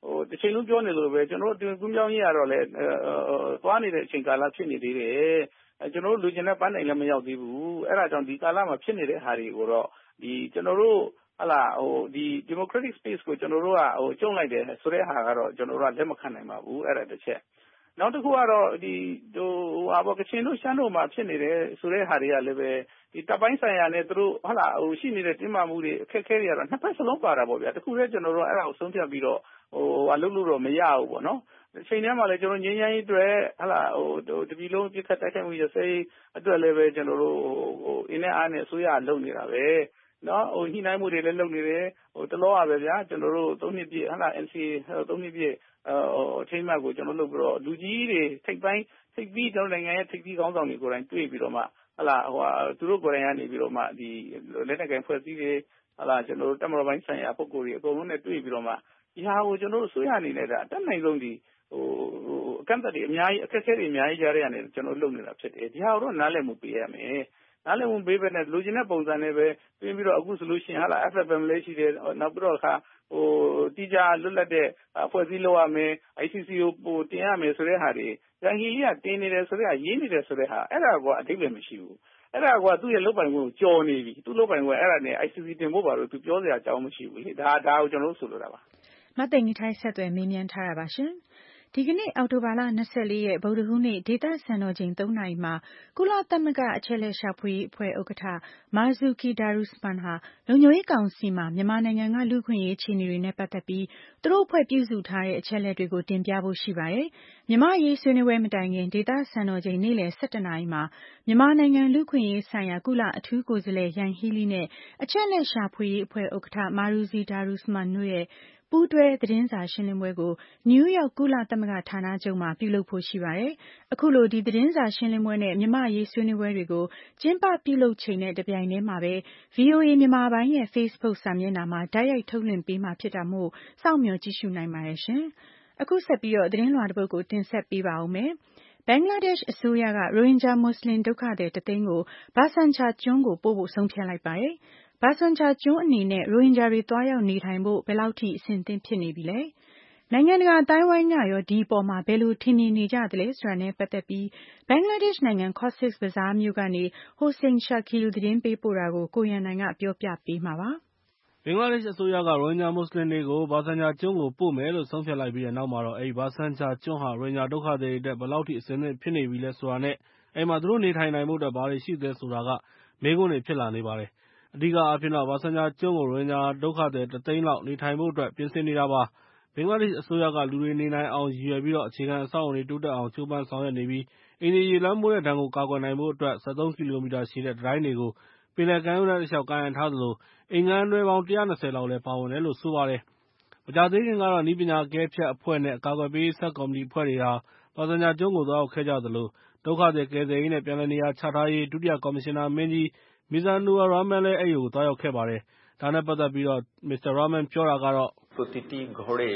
ဟိုတစ်ချိန်လုံးပြောနေလို့ပဲကျွန်တော်တို့ကူးပြောင်းရေးရတော့လေသွားနေတဲ့အချိန်ကာလဖြစ်နေသေးတယ်ကျွန်တော်တို့လူချင်းတဲ့ပန်းနိုင်လည်းမရောက်သေးဘူးအဲ့ဒါကြောင့်ဒီကာလမှာဖြစ်နေတဲ့ဟာတွေကိုတော့ဒီကျွန်တော်တို့ဟလာဟိုဒီ democratic space ကိုကျွန်တော်တို့ကဟိုကျုံလိုက်တယ်ဆိုတဲ့ဟာကတော့ကျွန်တော်တို့ကလက်မခံနိုင်ပါဘူးအဲ့ဒါတစ်ချက်နောက်တစ်ခုကတော့ဒီဟိုဟာဘောကချင်တို့ရှမ်းတို့မှာဖြစ်နေတယ်ဆိုတဲ့ဟာတွေကလည်းပဲဒီတပ်ပိုင်းဆိုင်ရာနဲ့သူတို့ဟလာဟိုရှိနေတဲ့တင်းမာမှုတွေအခက်အခဲတွေကတော့နှစ်ဖက်စလုံးပါတာပေါ့ဗျာတခုတည်းကျွန်တော်တို့အဲ့ဒါကိုဆုံးဖြတ်ပြီးတော့ဟိုဟာလုပ်လို့တော့မရဘူးပေါ့နော်ချိန်ထဲမှာလည်းကျွန်တော်ငြိမ်းချမ်းရေးအတွက်ဟလာဟိုတပီလုံးပြစ်ခတ်တိုက်ခိုက်မှုရစိအတွက်လည်းပဲကျွန်တော်တို့ဟိုအင်းနဲ့အားနဲ့အစိုးရလုပ်နေတာပဲနော်ဟိုညှိနှိုင်းမှုတွေလည်းလုပ်နေတယ်ဟိုတလောပါပဲဗျာကျွန်တော်တို့သုံးနှစ်ပြည့်ဟလာ N C A သုံးနှစ်ပြည့်ဟိုအထိမ်းအမှတ်ကိုကျွန်တော်လုပ်ပြီးတော့လူကြီးတွေထိပ်ပိုင်းထိပ်ပြီးကျွန်တော်နိုင်ငံရဲ့ထိပ်ပြီးခေါင်းဆောင်တွေကိုယ်တိုင်တွေ့ပြီးတော့မှဟလာဟိုသူတို့ကိုယ်တိုင်ကနေပြီးတော့မှဒီလက်နက်ကိုင်ဖွဲ့စည်းတွေဟလာကျွန်တော်တို့တမတော်ပိုင်းဆိုင်ရာပုံကိုယ်တွေအကုန်လုံးနဲ့တွေ့ပြီးတော့မှဒီဟာကိုကျွန်တော်တို့အစိုးရအနေနဲ့အတက်နိုင်ဆုံးဒီဟိုအကန့်အသတ်တွေအများကြီးအခက်အခဲတွေအများကြီးကြားရတဲ့ကျွန်တော်လုပ်နေတာဖြစ်တယ်ဒီဟာကိုတော့နားလည်မှုပေးရမယ်နားလည်မှုပေးပဲနဲ့လူချင်းတဲ့ပုံစံနဲ့ပဲပြင်ပြီးတော့အခုဆိုလို့ရှိရင်ဟာလာ F F M လေးရှိတယ်နောက်ပြီးတော့ခါဟိုတီးကြလွတ်လပ်တဲ့အဖွဲ့အစည်းလုပ်ရမယ် I C C ကိုပိုတင်ရမယ်ဆိုတဲ့ဟာတွေရန်ဟီကြီးကတင်နေတယ်ဆိုတဲ့ဟာရေးနေတယ်ဆိုတဲ့ဟာအဲ့ဒါကအဓိပ္ပာယ်မရှိဘူးအဲ့ဒါကသူ့ရဲ့လုပ်ပိုင်ခွင့်ကိုကြော်နေပြီသူ့လုပ်ပိုင်ခွင့်အဲ့ဒါနဲ့ I C C တင်ဖို့ပါလို့သူပြောစရာအကြောင်းမရှိဘူးလေဒါဒါကိုကျွန်တော်တို့ဆိုလိုတာပါမသိင်္ဂီထိုက်ဆက်သွယ်မေးမြန်းထားတာပါရှင်ဒီကနေ့အောက်တိုဘာလ၂၄ရက်ဗုဒ္ဓဟူးနေ့ဒေသစံတော်ချိန်၃နာရီမှာကုလသမဂ္ဂအချက်အလက်ရှာဖွေရေးအဖွဲ့ဥက္ကဋ္ဌ Marzuki Darusman ဟာလုံခြုံရေးကောင်စီမှာမြန်မာနိုင်ငံကလူ့အခွင့်အရေးအခြေအနေတွေနဲ့ပတ်သက်ပြီးသူတို့အဖွဲ့ပြုစုထားတဲ့အချက်အလက်တွေကိုတင်ပြဖို့ရှိပါတယ်။မြန်မာ့အရေးဆွေးနွေးပွဲမတိုင်ခင်ဒေသစံတော်ချိန်နေ့လည်၁၁နာရီမှာမြန်မာနိုင်ငံလူ့အခွင့်အရေးဆိုင်ရာကုလအထူးကိုယ်စားလှယ်ယန်ဟီးလီနဲ့အချက်အလက်ရှာဖွေရေးအဖွဲ့ဥက္ကဋ္ဌ Marzuki Darusman တို့ရဲ့ပူးတွဲသတင်းစာရှင်းလင်းပွဲကိုနယူးယောက်ကုလသမဂ္ဂဌာနချုပ်မှာပြုလုပ်ဖို့ရှိပါတယ်။အခုလိုဒီသတင်းစာရှင်းလင်းပွဲနဲ့မြန်မာ့အရေးဆွေးနွေးပွဲတွေကိုကျင်းပပြုလုပ်ချိန်နဲ့တပြိုင်တည်းမှာပဲ ဗွီအိုအေ မြန်မာပိုင်းရဲ့ Facebook စာမျက်နှာမှာတိုက်ရိုက်ထုတ်လွှင့်ပေးမှာဖြစ်တာမို့စောင့်မျှော်ကြည့်ရှုနိုင်ပါတယ်ရှင်။အခုဆက်ပြီးတော့သတင်းလွှာတစ်ပုဒ်ကိုတင်ဆက်ပေးပါဦးမယ်။ဘင်္ဂလားဒေ့ရှ်အစိုးရကရိုဟင်ဂျာမွတ်စလင်ဒုက္ခသည်တသိန်းကိုဘာဆန်ချာကျွန်းကိုပို့ဖို့ဆုံးဖြတ်လိုက်ပါတယ်။ဘာဆန်ချာကျွန်းအနေနဲ့ရိုဟင်ဂျာတွေသွားရောက်နေထိုင်ဖို့ဘယ်လောက်ထိအဆင်သင့်ဖြစ်နေပြီလဲ။နိုင်ငံတကာအသိုင်းအဝိုင်းကရောဒီအပေါ်မှာဘယ်လိုထင်မြင်နေကြသလဲဆိုတာနဲ့ပတ်သက်ပြီးဘင်္ဂလားဒေ့ရှ်နိုင်ငံ Cox's Bazar မြို့ကနေ Hossein Shakil သတင်းပေးပို့တာကိုကိုရန်နိုင်ကပြောပြပေးမှာပါ။ဘင်္ဂလားဒေ့ရှ်အစိုးရကရိုဟင်ဂျာမွတ်စလင်တွေကိုဘာဆန်ချာကျွန်းကိုပို့မယ်လို့ဆုံးဖြတ်လိုက်ပြီးတဲ့နောက်မှာတော့အဲဒီဘာဆန်ချာကျွန်းဟာရိုဟင်ဂျာဒုက္ခသည်တွေအတွက်ဘယ်လောက်ထိအဆင်သင့်ဖြစ်နေပြီလဲဆိုတာနဲ့အဲဒီမှာသူတို့နေထိုင်နိုင်ဖို့အတွက်ဘာတွေရှိသလဲဆိုတာကမေးခွန်းတွေဖြစ်လာနေပါတယ်။အဓိကအားဖြင့်တော့ဘာဆန်ချာကျွန်းကိုရိုဟင်ဂျာဒုက္ခသည်တသိန်းလောက်နေထိုင်ဖို့အတွက်ပြင်ဆင်နေတာပါ။ဘင်္ဂလားဒေ့ရှ်အစိုးရကလူတွေနေနိုင်အောင်ရည်ရွယ်ပြီးတော့အခြေခံအဆောက်အအုံတွေတိုးတက်အောင်ကြိုးပမ်းဆောင်ရွက်နေပြီးအိမ်တွေရေလွှမ်းမိုးတဲ့ဒဏ်ကိုကာကွယ်နိုင်ဖို့အတွက်၁၃ကီလိုမီတာရှည်တဲ့တံတိုင်းတွေကိုပင်လယ်ကမ်းရိုးတန်းတလျှောက်ကာရံထားသလိုအိမ်ငန်းတွဲပေါင်း၁၂၀လောက်လည်းပါဝင်တယ်လို့ဆိုပါတယ်။မကြာသေးခင်ကတော့နည်းပညာအကဲဖြတ်အဖွဲ့နဲ့အကာအကွယ်ပေးရေးဆပ်ကော်မတီအဖွဲ့တွေဟာဘာဆန်ချာကျွန်းကိုသွားရောက်ခဲ့ကြသလိုဒုက္ခသည်ကယ်ဆယ်ရေးနဲ့ပြန်လည်နေရာချထားရေးဒုတိယကော်မရှင်နာမင်းကြီးMizanur Rahman လည်းအဲဒီကိုသွားရောက်ခဲ့ပါတယ်။ဒါနဲ့ပတ်သက်ပြီးတော့မစ္စတာ Rahman ပြောတာကတော့ প্রতিটি ঘরে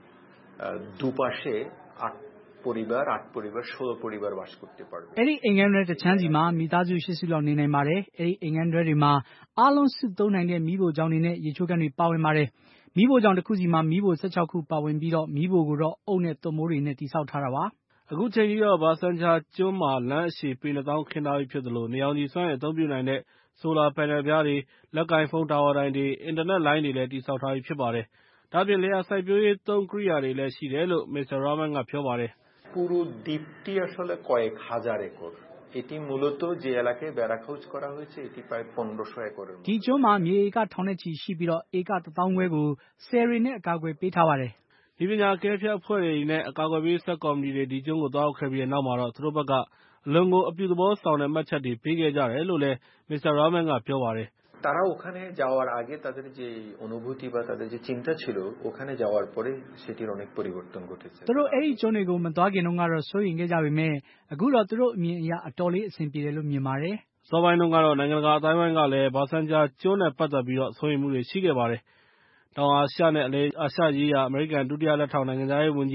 দুপাশে আট পরিবার আট পরিবার ষোলো পরিবার বাস করতে পারবে အဲ့ဒီအိမ်ငန်းတွဲတစ်ချမ်းစီမှာမိသားစုရှစ်စုလောက်နေနိုင်ပါတယ်။အဲ့ဒီအိမ်ငန်းတွဲတွေမှာအားလုံးစုသုံးနိုင်တဲ့မီးဖိုချောင်တွေနဲ့ရေချိုးကန်တွေပါဝင်ပါတယ်။မီးဖိုချောင်တစ်ခုစီမှာမီးဖို၁၆ခုပါဝင်ပြီးတော့မီးဖိုကိုတော့အုတ်နဲ့သွပ်မိုးတွေနဲ့တည်ဆောက်ထားတာပါ။အခုချိန်ကြီးတော့ဘာဆန်ချာကျွန်းမှာလမ်းအရှည်ပေနှစ်သောင်းခင်းထားပြီးဖြစ်သလိုနေအောင်ခြည်စွမ်းအင်အသုံးပြုနိုင်တဲ့ဆိုလာပန်နယ်ပြားတွေလက်ကိုင်ဖုန်းတာဝါတိုင်တွေအင်တာနက်လိုင်းတွေလည်းတည်ဆောက်ထားပြီးဖြစ်ပါတယ်။ဒါ့အပြင်လယ်ယာစိုက်ပျိုးရေးသုံးကိရိယာတွေလည်းရှိတယ်လို့မစ္စတာ Rahman ကပြောပါတယ်။পুরো দ্বীপটি আসলে কয়েক হাজার একর এটি মূলত যে এলাকায় বেড়াখৌজ করা হয়েছে এটি প্রায় পনেরোশো একরের ဒီကျွန်းမှာမြေဧကထောင်နဲ့ချီရှိပြီးတော့ဧကတစ်သောင်းခွဲကိုဆယ်ရီနဲ့အကာအကွယ်ပေးထားပါတယ်။ဒီပညာအကဲဖြတ်အဖွဲ့တွေနဲ့အကာအကွယ်ပေးဆပ်ကော်မတီတွေဒီကျွန်းကိုသွားရောက်ခဲ့ပြီးတဲ့နောက်မှာတော့သူတို့ဘက်ကအလွန်ကိုအပြုသဘောဆောင်တဲ့မှတ်ချက်တွေပေးခဲ့ကြတယ်လို့လည်းမစ္စတာ Rahman ကပြောပါတယ်။তারা ওখানে যাওয়ার আগে তাদের যে অনুভূতি বা তাদের যে চিন্তা ছিল ওখানে যাওয়ার পরে সেটির অনেক পরিবর্তন ঘটেছে သူတို့အဲ့ဒီကျွန်းတွေကိုမသွားခင်တုန်းကတော့စိုးရိမ်ခဲ့ကြပေမဲ့အခုတော့သူတို့အမြင်အရအတော်လေးအဆင်ပြေတယ်လို့မြင်ပါတယ်။စောပိုင်းတုန်းကတော့နိုင်ငံတကာအသိုင်းအဝိုင်းကလည်းဘာဆန်ချာကျွန်းနဲ့ပတ်သက်ပြီးတော့စိုးရိမ်မှုတွေရှိခဲ့ပါတယ်။တောင်အာရှနဲ့အလယ်အာရှရေးရာအမေရိကန်ဒုတိယလက်ထောက်နိုင်ငံခြားရေးဝန်ကြီး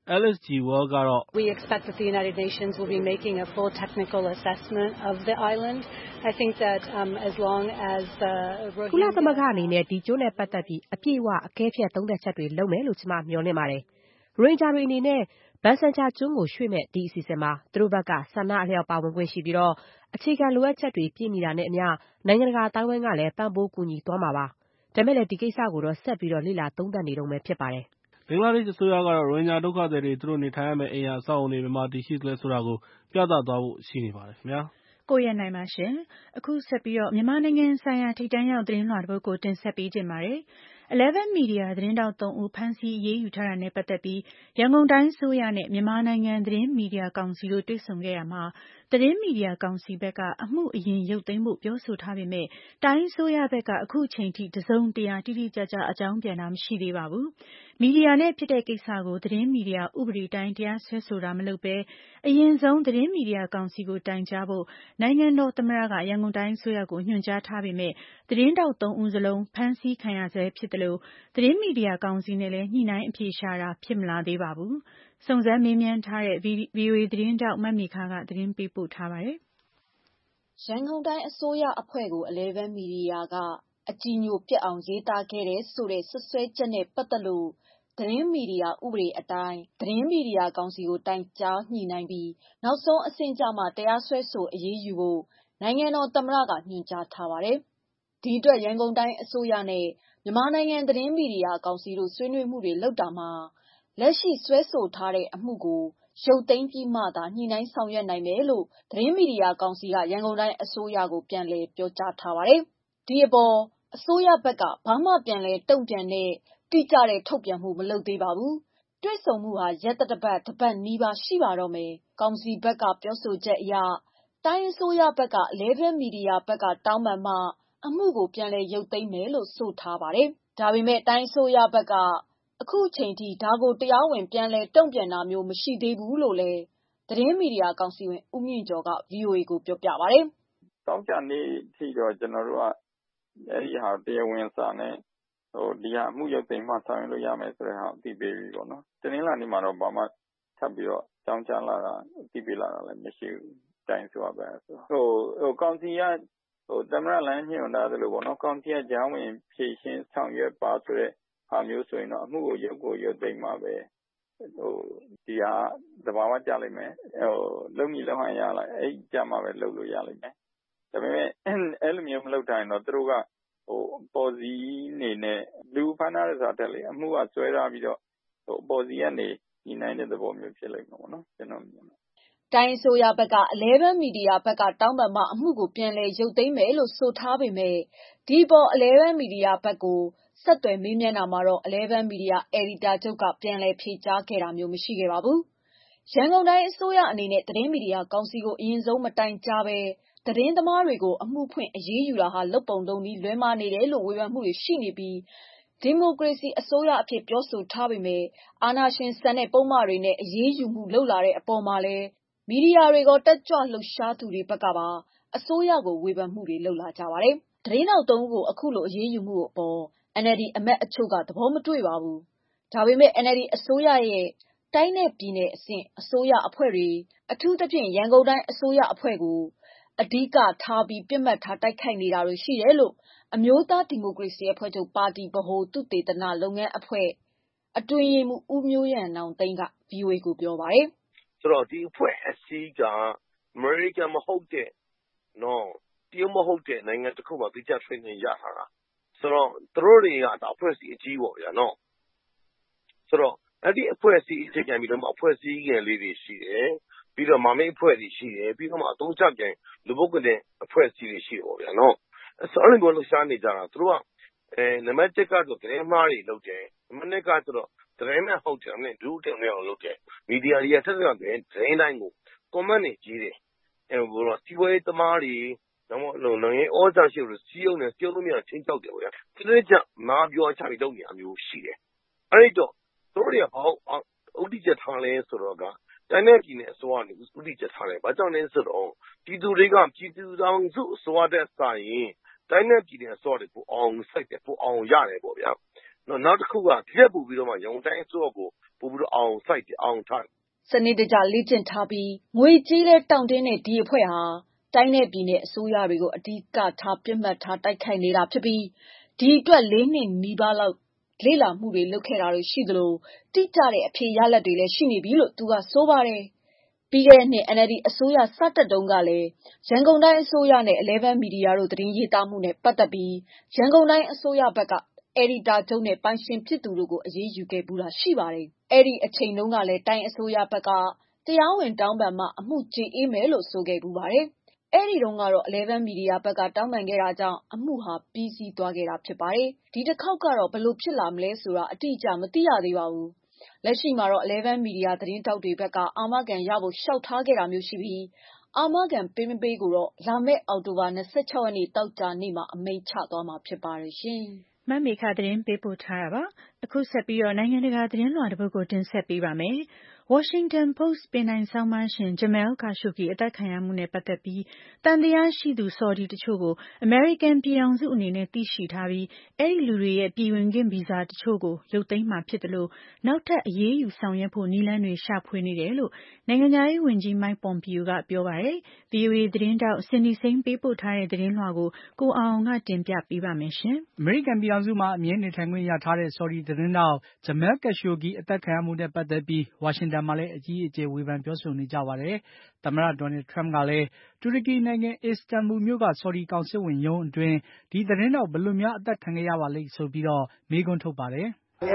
Alice G. Wall ကတော့ We expect that the United Nations will be making a full technical assessment of the island. I think that um, as long as the ကုလသမဂ္ဂအနေနဲ့ဒီကျွန်းနဲ့ပတ်သက်ပြီးအပြည့်အဝအကဲဖြတ်သုံးသပ်ချက်တွေလုပ်မယ်လို့ကျွန်မမျှော်လင့်ပါတယ်။ ရိုဟင်ဂျာတွေအနေနဲ့ဘန်ဆန်ချာကျွန်းကိုရွှေ့မဲ့ဒီအစီအစဉ်မှာသူတို့ဘက်ကဆန္ဒအလျောက်ပါဝင်ခွင့်ရှိပြီးတော့အခြေခံလိုအပ်ချက်တွေပြည့်မီတာနဲ့အမျှနိုင်ငံတကာအတိုင်းအဝိုင်းကလည်းပံ့ပိုးကူညီသွားမှာပါ။ဒါပေမဲ့လည်းဒီကိစ္စကိုတော့ဆက်ပြီးတော့လေ့လာသုံးသပ်နေတုန်းပဲဖြစ်ပါတယ်ဘင်္ဂလားဒေ့ရှ်အစိုးရကတော့ရိုဟင်ဂျာဒုက္ခသည်တွေသူတို့နေထိုင်ရမယ့်အိမ်ယာအဆောက်အအုံတွေမြန်မာတည်ရှိသလဲဆိုတာကိုပြသသွားဖို့ရှိနေပါတယ်ခင်ဗျာကိုရနိုင်ပါရှင်အခုဆက်ပြီးတော့မြန်မာနိုင်ငံဆိုင်ရာထိပ်တန်းရောက်သတင်းလွှာတစ်ပုဒ်ကိုတင်ဆက်ပေးခြင်းပါတယ်eleven Media သတင်းတောက်သုံးဦးဖမ်းဆီးအရေးယူထားတာနဲ့ပတ်သက်ပြီးရန်ကုန်တိုင်းဆိုရနဲ့မြန်မာနိုင်ငံသတင်းမီဒီယာကောင်စီတို့တွေ့ဆုံခဲ့ရမှာသတင်းမီဒီယာကောင်စီဘက်ကအမှုအရင်ရုပ်သိမ်းဖို့ပြောဆိုထားပေမဲ့တိုင်းဆိုရဘက်ကအခုချိန်ထိတစုံတရာတိတိကျကျအကြောင်းပြန်တာမရှိသေးပါဘူးမီဒီယာနဲ့ဖြစ်တဲ့ကိစ္စကိုသတင်းမီဒီယာဥပဒေတိုင်းတရားစွဲဆိုတာမလုပ်ဘဲအရင်ဆုံးသတင်းမီဒီယာကောင်စီကိုတိုင်ကြားဖို့နိုင်ငံတော်သမ္မတကရန်ကုန်တိုင်းဆိုရကိုညွှန်ကြားထားပေမဲ့သတင်းတောက်သုံးဦးစလုံးဖမ်းဆီးခံရဆဲဖြစ်တယ်လို့သတင်းမီဒီယာကောင်စီနဲ့လည်းညှိနှိုင်းအဖြေရှာတာဖြစ်မလာသေးပါဘူး။စုံစမ်းမေးမြန်းထားတဲ့ ဗွီအိုအေ သတင်းတောက်မမေခကသတင်းပေးပို့ထားပါတယ်။ရန်ကုန်တိုင်းအစိုးရအဖွဲ့ကိုeleven Mediaကအကြည်ညိုပျက်အောင်ရေးသားခဲ့တဲ့ဆိုတဲ့ဆွဆွဲချက်နဲ့ပတ်သက်လို့သတင်းမီဒီယာဥပဒေအတိုင်းသတင်းမီဒီယာကောင်စီကိုတိုင်ကြားညှိနှိုင်းပြီးနောက်ဆုံးအဆင့်ကြမှာတရားစွဲဆိုအရေးယူဖို့နိုင်ငံတော်သမ္မတကညွှန်ကြားထားပါတယ်။ဒီအတွက်ရန်ကုန်တိုင်းအစိုးရနဲ့မြန်မာနိုင်ငံသတင်းမီဒီယာကောင်စီတို့ဆွေးနွေးမှုတွေလုပ်တာမှာလက်ရှိစွဲဆိုထားတဲ့အမှုကိုရုပ်သိမ်းပြီးမှသာညှိနှိုင်းဆောင်ရွက်နိုင်မယ်လို့သတင်းမီဒီယာကောင်စီကရန်ကုန်တိုင်းအစိုးရကိုပြန်လည်ပြောကြားထားပါတယ်။ဒီအပေါ်အစိုးရဘက်ကဘာမှပြန်လည်တုံ့ပြန်တဲ့တိကျတဲ့ထုတ်ပြန်မှုမလုပ်သေးပါဘူး။တွေ့ဆုံမှုဟာရက်သတ္တပတ်တစ်ပတ်နီးပါးရှိပါတော့မယ်။ကောင်စီဘက်ကပြောဆိုချက်အရတိုင်းအစိုးရဘက်ကeleven Mediaဘက်ကတောင်းပန်မှအမှုကိုပြန်လည်ရုပ်သိမ်းမယ်လို့ဆိုထားပါတယ်။ဒါပေမဲ့တိုင်းအစိုးရဘက်ကအခုချိန်ထိဒါကိုတရားဝင်ပြန်လည်တုံ့ပြန်တာမျိုးမရှိသေးဘူးလို့လည်းသတင်းမီဒီယာကောင်စီဝင်ဦးမြင့်ကျော်က ဗွီအိုအေ ကိုပြောပြပါတယ်။“သောကြာနေ့ထိတော့ကျနော်တို့ကအဲဒီဟာတရားဝင်စာနဲ့ဒီဟာအမှုရုပ်သိမ်းမှဆောင်ရွက်လို့ရမယ်ဆိုတဲ့ဟာကိုအသိပေးပြီပေါ့နော်။တနင်္လာနေ့မှာတော့ဘာမှထပ်ပြီးတော့အကြောင်းကြားလာတာအသိပေးလာတာလည်းမရှိဘူး။တိုင်းအစိုးရဘက်ကဆိုတော့။ကောင်စီကသမ္မတလမ်းညွှန်ထားသလိုပေါ့နော်ကောင်စီကကြားဝင်ဖြေရှင်းဆောင်ရွက်ပါဆိုတဲ့ဟာမျိုးဆိုရင်တော့အမှုကိုရုပ်ကိုရုပ်သိမ်းမှာပဲဒီဟာသဘာဝကျလိမ့်မယ်။လုပ်မိလုပ်ဟန်ရလာအဲဒီကျမှပဲလုပ်လို့ရလိမ့်မယ်။ဒါပေမဲ့အဲလိုမျိုးမလုပ်ထားရင်တော့သူတို့ကပေါ်စီအနေနဲ့လူဖမ်းထားတဲ့စာတက်လေအမှုကဆွဲထားပြီးတော့ပေါ်စီကနေညှိနှိုင်းတဲ့သဘောမျိုးဖြစ်လိမ့်မယ်ပေါ့နော်ကျွန်တော်မြင်တယ်တိုင်းအစိုးရဘက်ကeleven Mediaဘက်ကတောင်းပန်မှအမှုကိုပြန်လည်ရုပ်သိမ်းမယ်လို့ဆိုထားပေမဲ့ဒီပေါ်eleven Mediaဘက်ကိုဆက်သွယ်မေးမြန်းတာမှာတော့eleven Media အယ်ဒီတာချုပ်ကပြန်လည်ဖြေကြားခဲ့တာမျိုးမရှိခဲ့ပါဘူး။ရန်ကုန်တိုင်းအစိုးရအနေနဲ့သတင်းမီဒီယာကောင်စီကိုအရင်ဆုံးမတိုင်ကြားပဲသတင်းသမားတွေကိုအမှုဖွင့်အရေးယူတာဟာလုပ်ပုံလုပ်နည်းလွဲမှားနေတယ်လို့ဝေဖန်မှုတွေရှိနေပြီးဒီမိုကရေစီအစိုးရအဖြစ်ပြောဆိုထားပေမဲ့အာဏာရှင်ဆန်တဲ့ပုံမှန်တွေနဲ့အရေးယူမှုလုပ်လာတဲ့အပေါ်မှာလည်းမီဒီယာတွေကတက်ကြွလှုပ်ရှားသူတွေဘက်ကပါအစိုးရကိုဝေဖန်မှုတွေလုပ်လာကြပါတယ်။သတင်းတောက်သုံးဦးကိုအခုလိုအရေးယူမှုအပေါ် N L D အမတ်အချို့ကသဘောမတွေ့ပါဘူး။ဒါပေမဲ့ N L D အစိုးရရဲ့တိုင်းနဲ့ပြည်နယ်အဆင့်အစိုးရအဖွဲ့တွေအထူးသဖြင့်ရန်ကုန်တိုင်းအစိုးရအဖွဲ့ကိုအဓိကထားပြီးပြစ်မှတ်ထားတိုက်ခိုက်နေတာတွေရှိတယ်လို့အမျိုးသားဒီမိုကရေစီအဖွဲ့ချုပ်ပါတီဗဟိုသုတေသနလုပ်ငန်းအဖွဲ့အတွင်းရေးမှူးဦးမျိုးရန်နောင်သိန်းက ဗွီအိုအေ ကိုပြောပါတယ်။ဆိုတော့ဒီအဖွဲ့အစည်းကအမေရိကန်မဟုတ်တဲ့နော်တရုတ်မဟုတ်တဲ့နိုင်ငံတစ်ခုမှာဗီဇာ training ရထားတာဆိုတော့သူတို့တွေကဒါအဖွဲ့အစည်းအကြီးပေါ့ဗျာနော်ဆိုတော့အဲ့ဒီအဖွဲ့အစည်းအခြေခံပြီးတော့အဖွဲ့အစည်းငယ်လေးတွေရှိတယ်ပြီးတော့မမိတ်အဖွဲ့တွေရှိတယ်ပြီးတော့မှအသုံးချပြန်လူပုဂ္ဂိုလ်တဲ့အဖွဲ့အစည်းတွေရှိတယ်ပေါ့ဗျာနော်ဆိုတော့အဲ့လိုမျိုးလှူရှားနေကြတာသူတို့ကအဲနံပါတ်တစ်ကတော့သတင်းမှားတွေလုပ်တယ်နံပါတ်နှစ်ကဆိုတော့သတင်းမဲ့ဟုတ်တယ်အမေဒုတင်မဲ့အောင်လုပ်တယ်မီဒီယာတွေကတက်တက်သတင်းသတင်းတိုင်းကို comment တွေကြီးတယ်အဲဟိုတော့စီဝေးသမားတွေတော့မလို့လုံရင်ဩဇာရှိလို့စီးအောင်နဲ့ပြုံးလို့မရချင်းကြောက်တယ်ပေါ့ဗျာဒီလိုကြောင့်မာပြောချပြီးလုပ်နေအမျိုးရှိတယ်အဲ့တော့တို့တွေကဟောဥတီချက်ထားလဲဆိုတော့ကတိုင်းနဲ့ပြည်နယ်အစိုးရနေဥတီချက်ထားတယ်ဘာကြောင့်လဲဆိုတော့ပြည်သူတွေကပြည်သူတောင်စုအစိုးရတဲ့ဆိုင်ရင်တိုင်းနဲ့ပြည်နယ်အစိုးရတွေကိုအောင်စိုက်တယ်ပိုအောင်ရတယ်ပေါ့ဗျာနော်နောက်တစ်ခုကဒီရက်ပူပြီးတော့မှရုံတိုင်းအစိုးရကိုပို့ပြီးတော့အောင်စိုက်တယ်အောင်ထားတယ်စနစ်တကျလေ့ကျင့်ထားပြီးငွေကြီးတဲ့တောင့်တင်းတဲ့ဒီအဖွဲ့ဟာတိုင်းနယ်ပြည်နယ်အစိုးရတွေကိုအဓိကထားပြစ်မှတ်ထားတိုက်ခိုက်နေတာဖြစ်ပြီးဒီအတွက်လေးနှစ်နီးပါးလောက်လေ့လာမှုတွေလုပ်ခဲ့တာတွေရှိသလိုတိကျတဲ့အဖြေရလဒ်တွေလည်းရှိနေပြီလို့သူကဆိုပါတယ်ပြီးခဲ့တဲ့နှစ် N L D အစိုးရစတက်တုန်းကလည်းရန်ကုန်တိုင်းအစိုးရနဲ့ eleven မီဒီယာတို့သတင်းရေးသားမှုနဲ့ပတ်သက်ပြီးရန်ကုန်တိုင်းအစိုးရဘက်ကအယ်ဒီတာချုပ်နဲ့ပိုင်ရှင်ဖြစ်သူတို့ကိုအရေးယူခဲ့ပူးတာရှိပါတယ်။အဲ့ဒီအချိန်တုန်းကလည်းတိုင်းအစိုးရဘက်ကတရားဝင်တောင်းပန်မှအမှုကျေအေးမယ်လို့ဆိုခဲ့ပူပါတယ်။အဲ့ဒီတုန်းကတော့elevenမီဒီယာဘက်ကတောင်းပန်ခဲ့တာကြောင့်အမှုဟာပြီးစီးသွားခဲ့တာဖြစ်ပါတယ်။ဒီတစ်ခေါက်ကတော့ဘယ်လိုဖြစ်လာမလဲဆိုတာအတိအကျမသိရသေးပါဘူး။လက်ရှိမှာတော့elevenမီဒီယာသတင်းတောက်တွေဘက်ကအာမခံရဖို့ရှောက်ထားခဲ့တာမျိုးရှိပြီးအာမခံပေးမပေးကိုတော့လာမယ့်အောက်တိုဘာtwenty-sixရက်နေ့တောက်ကြနေ့မှာအမိန့်ချသွားမှာဖြစ်ပါတယ်ရှင်။မမေခသတင်းပေးပို့ထားတာပါ။အခုဆက်ပြီးတော့နိုင်ငံတကာသတင်းလွှာတစ်ပုဒ်ကိုတင်ဆက်ပေးပါမယ်။ Washington Post ပင်တိုင်ဆောင်းပါးရှင် Jamal Khashoggi အသတ်ခံရမှုနဲ့ပတ်သက်ပြီးတန်တရားရှိသူဆော်ဒီတချို့ကိုအမေရိကန်ပြည်ထောင်စုအနေနဲ့သိရှိထားပြီးအဲဒီလူတွေရဲ့ပြည်ဝင်ခွင့်ဗီဇာတချို့ကိုရုပ်သိမ်းမှာဖြစ်တယ်လို့နောက်ထပ်အရေးယူဆောင်ရွက်ဖို့နည်းလမ်းတွေရှာဖွေနေတယ်လို့နိုင်ငံခြားရေးဝန်ကြီး Mike Pompeo ကပြောပါတယ်။ V O A သတင်းတောက် Cindy Saine ပေးပို့ထားတဲ့သတင်းလွှာကိုကိုအောင်အောင်ကတင်ပြပေးပါမယ်ရှင်။အမေရိကန်ပြည်ထောင်စုမှာအမြဲနေထိုင်ခွင့်ရထားတဲ့ဆော်ဒီသတင်းတောက် Jamal Khashoggi အသတ်ခံရမှုနဲ့ပတ်သက်ပြီးဝါရှင်တန်မှာလည်းအကြီးအကျယ်ဝေဖန်ပြောဆိုနေကြပါတယ်။သမ္မတ Donald Trump ကလည်းတူရကီနိုင်ငံအစ္စတန်ဘူမြို့ကဆော်ဒီကောင်စစ်ဝန်ရုံးအတွင်းဒီသတင်းတောက်ဘယ်လိုများအသတ်ခံခဲ့ရပါလိမ့်ဆိုပြီးတော့မေးခွန်းထုတ်ပါတယ်။ “စ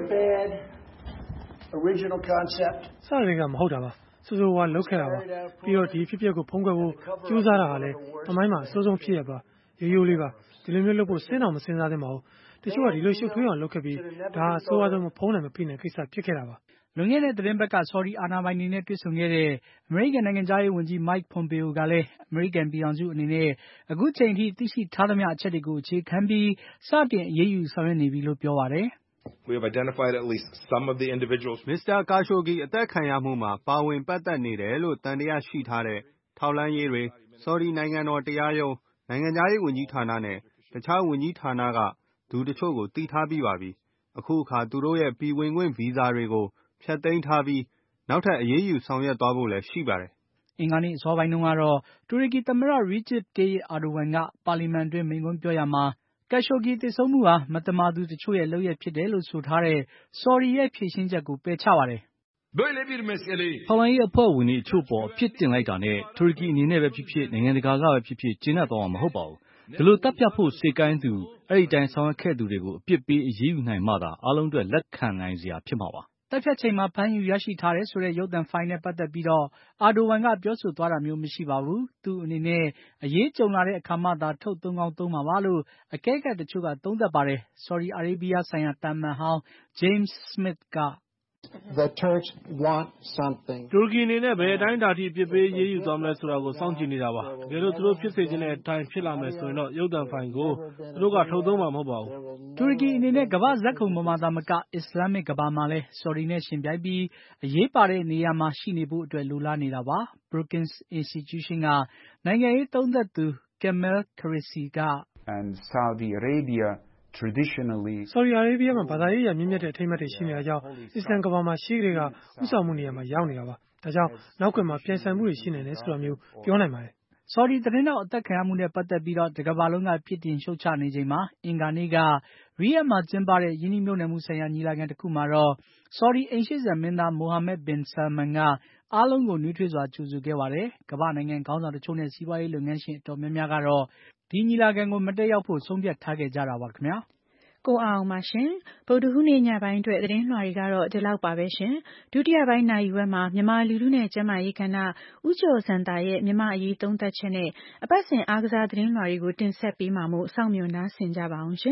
တွေကမဟုတ်တာပါ။ဆိုးဆိုးဝါးလုပ်ခဲ့တာပါ။ပြီးတော့ဒီဖြစ်ပျက်ကိုဖုံးကွယ်ဖို့ကြိုးစားတာကလည်းသမိုင်းမှာအဆိုးဆုံးဖြစ်ရပါရိုးရိုးလေးပါဒီလိုမျိုးလုပ်ဖို့စဉ်းတော်မစဉ်းစားသင့်ပါဘူး။တချို့ကဒီလိုရှုပ်ထွေးအောင်လုပ်ခဲ့ပြီးဒါအဆိုးဝါးဆုံးမဖုံးနိုင်မဖိနိုင်ကိစ္စဖြစ်ခဲ့တာပါ။လွန်ခဲ့တဲ့သတင်းပတ်ကဆော်ဒီအာဏာပိုင်တွေနဲ့တွေ့ဆုံခဲ့တဲ့အမေရိကန်နိုင်ငံခြားရေးဝန်ကြီး Mike Pompeo ကလည်းအမေရိကန်ပြည်ထောင်စုအနေနဲ့အခုချိန်ထိသိရှိထားသမျှအချက်တွေကိုအခြေခံပြီးစတင်အရေးယူဆောင်ရွက်နေပြီလို့ပြောပါတယ်။ We have identified at least some of the individuals. Mister Khashoggi အသက်ခံရမှုမှာပါဝင်ပတ်သက်နေတယ်လို့တန်တရားရှိထားတဲ့ထောက်လှမ်းရေးတွေဆော်ဒီနိုင်ငံတော်တရားရုံးနိုင်ငံခြားရေးဝန်ကြီးဌာနနဲ့တခြားဝန်ကြီးဌာနကသူတချို့ကိုတည်ထားပြီးပါပြီ။အခုအခါသူတို့ရဲ့ပြည်ဝင်ခွင့်ဗီဇာတွေကိုဖျက်သိမ်းထားပြီးနောက်ထပ်အရေးယူဆောင်ရွက်သွားဖို့လည်းရှိပါတယ်။အင်္ဂါနေ့အစောပိုင်းတုန်းကတော့တူရကီသမ္မတ Recep Tayyip Erdogan ကပါလီမန်တွင်းမိန့်ခွန်းပြောရာမှာ Khashoggi သေဆုံးမှုဟာမသမာသူတချို့ရဲ့လုပ်ရပ်ဖြစ်တယ်လို့ဆိုထားတဲ့ဆော်ဒီရဲ့ဖြေရှင်းချက်ကိုပယ်ချပါတယ်။ထောက်လှမ်းရေးအဖွဲ့ဝင်တွေအချို့ပေါ်အပြစ်တင်လိုက်တာနဲ့တူရကီအနေနဲ့ပဲဖြစ်ဖြစ်နိုင်ငံတကာကပဲဖြစ်ဖြစ်ကျေနပ်သွားမှာမဟုတ်ပါဘူး။ဒီလိုတပ်ဖြတ်ဖို့စေကိုင်းသူအဲ့ဒီတိုင်းဆောင်ရွက်ခဲ့သူတွေကိုအပြစ်ပေးအရေးယူနိုင်မှသာအားလုံးအတွက်လက်ခံနိုင်စရာဖြစ်မှာပါ။တပ်ဖြတ်ချိန်မှာဖမ်းယူရရှိထားတယ်ဆိုတဲ့ရုပ်သံဖိုင်နဲ့ပတ်သက်ပြီးတော့အာဒိုဝမ်ကပြောဆိုသွားတာမျိုးမရှိပါဘူး။သူ့အနေနဲ့အရေးကြုံလာတဲ့အခါမှသာထုတ်သုံးကောင်းသုံးမှာပါလို့အကဲခတ်တချို့ကသုံးသပ်ပါတယ်။ဆော်ဒီအာရေးဗီးယားဆိုင်ရာတမန်ဟောင်း James Smith ကတူရကီအနေနဲ့ဘယ်အတိုင်းအတာထိအပြစ်ပေးရေးယူသွားမလဲဆိုတာကိုစောင့်ကြည့်နေတာပါ။တကယ်လို့သူတို့ဖြစ်စေချင်တဲ့အတိုင်းဖြစ်လာမယ်ဆိုရင်တော့ရုပ်သံဖိုင်ကိုသူတို့ကထုတ်သုံးမှာမဟုတ်ပါဘူး။တူရကီအနေနဲ့ကမ္ဘာ့ဇာတ်ခုံပေါ်မှာသာမကအစ္စလာမ်မစ်ကမ္ဘာမှာလည်းဆော်ဒီနဲ့ရှင်ပြိုင်ပြီးအရေးပါတဲ့နေရာမှာရှိနေဖို့အတွက်လိုလားနေတာပါ။ Brookings Institution ကနိုင်ငံရေးသုံးသပ်သူ Kamal Qureshi ကဆော်ဒီအာရေးဗီးယားဆော်ဒီအာရေးဗီးယားမှာဘာသာရေးအရမြင့်မြတ်တဲ့အထိမ်းအမှတ်တွေရှိနေတာကြောင့်အစ္စလာမ်ကမ္ဘာမှာရှေးကလေးကဥဆောင်မှုနေရာမှာရောက်နေတာပါ။ဒါကြောင့်နောက်ကွယ်မှာပြိုင်ဆိုင်မှုတွေရှိနေတယ်ဆိုတာမျိုးပြောနိုင်ပါတယ်။ဆော်ဒီသတင်းတောက်အသက်ခံရမှုနဲ့ပတ်သက်ပြီးတော့တကမ္ဘာလုံးကပြစ်တင်ရှုတ်ချနေချိန်မှာအင်္ဂါနေ့ကရီယာ့ဒ်မှာကျင်းပတဲ့ယင်းနှိမ့်မြုပ်နှံမှုဆိုင်ရာညီလာခံတစ်ခုမှာတော့ဆော်ဒီအိမ်ရှေ့စံမင်းသား Mohammed bin Salman ကအားလုံးကိုနွေးထွေးစွာကြိုဆိုခဲ့ပါတယ်။ကမ္ဘာနိုင်ငံခေါင်းဆောင်တချို့နဲ့စီးပွားရေးလုပ်ငန်းရှင်အတော်များများကတော့ဒီညီလာခံကိုမတက်ရောက်ဖို့ဆုံးဖြတ်ထားခဲ့ကြတာပါခင်ဗျာ။ကိုအောင်ပါရှင်ဗုဒ္ဓဟူးနေ့ညပိုင်းအတွက်သတင်းလွှာတွေကတော့ဒီလောက်ပါပဲရှင်ဒုတိယပိုင်းနာရီဝက်မှာမြန်မာလူထုနဲ့ကျန်းမာရေးကဏ္ဍဦးကျော်စံတာရဲ့မြန်မာအရေးသုံးသပ်ချက်နဲ့အပတ်စဉ်အားကစားသတင်းလွှာတွေကိုတင်ဆက်ပေးမှာမို့စောင့်မျှော်နားဆင်ကြပါအောင်ရှင်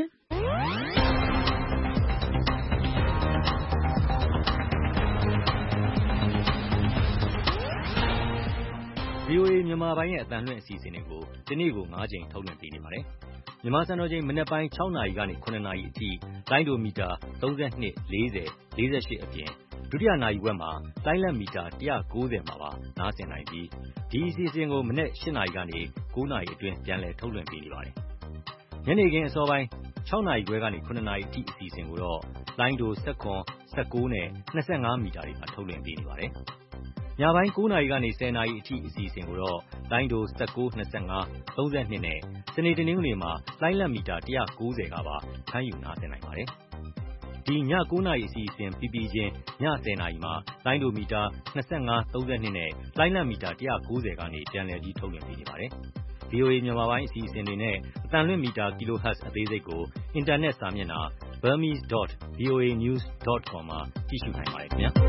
V O A မြန်မာပိုင်းရဲ့အသံလွှင့်အစီအစဉ်တွေကိုဒီနေ့ကို၅ကြိမ်ထုတ်လွှင့်ပေးနေပါတယ်။မြန်မာစံတော်ချိန်မနက်ပိုင်း၆နာရီကနေ၇နာရီအထိလိုင်းဒိုမီတာ၃၂ ၄၀ ၄၈အပြင်ဒုတိယနာရီဝက်မှာလိုင်းလက်မီတာ၁၉၀မှာပါနားဆင်နိုင်ပြီးဒီအစီအစဉ်ကိုမနက်၈နာရီကနေ၉နာရီအတွင်းပြန်လည်ထုတ်လွှင့်ပေးနေပါတယ်။ညနေခင်းအစောပိုင်းခြောက်နာရီခွဲကနေ ခုနှစ်နာရီအထိအစီအစဉ်ကိုတော့လိုင်းဒို ၁၇, ၁၉နဲ့ ၂၅မီတာတွေမှာထုတ်လွှင့်ပေးနေပါတယ်။ညပိုင်းကိုးနာရီကနေ ဆယ်နာရီအထိအစီအစဉ်ကိုတော့လိုင်းဒို ၁၉, ၂၅, ၃၂နဲ့ စနေတနင်္ဂနွေမှာလိုင်းလတ်မီတာ၁၉၀ကပါဖမ်းယူနားဆင်နိုင်ပါတယ်။ဒီညကိုးနာရီအစီအစဉ်ပြီးပြီးချင်းညဆယ်နာရီမှာလိုင်းဒိုမီတာ၂၅, ၃၂နဲ့လိုင်းလတ်မီတာ၁၉၀ကနေပြန်လည်ပြီးထုတ်လွှင့်ပေးနေပါတယ်။ ဗီအိုအေ မြန်မာပိုင်းအစီအစဉ်တွေနဲ့အသံလွှင့်မီတာ Kilohertz အသေးစိတ်ကိုအင်တာနက်စာမျက်နှာ burmese dot v o a news dot com မှာကြည့်ရှုနိုင်ပါတယ်ခင်ဗျာ။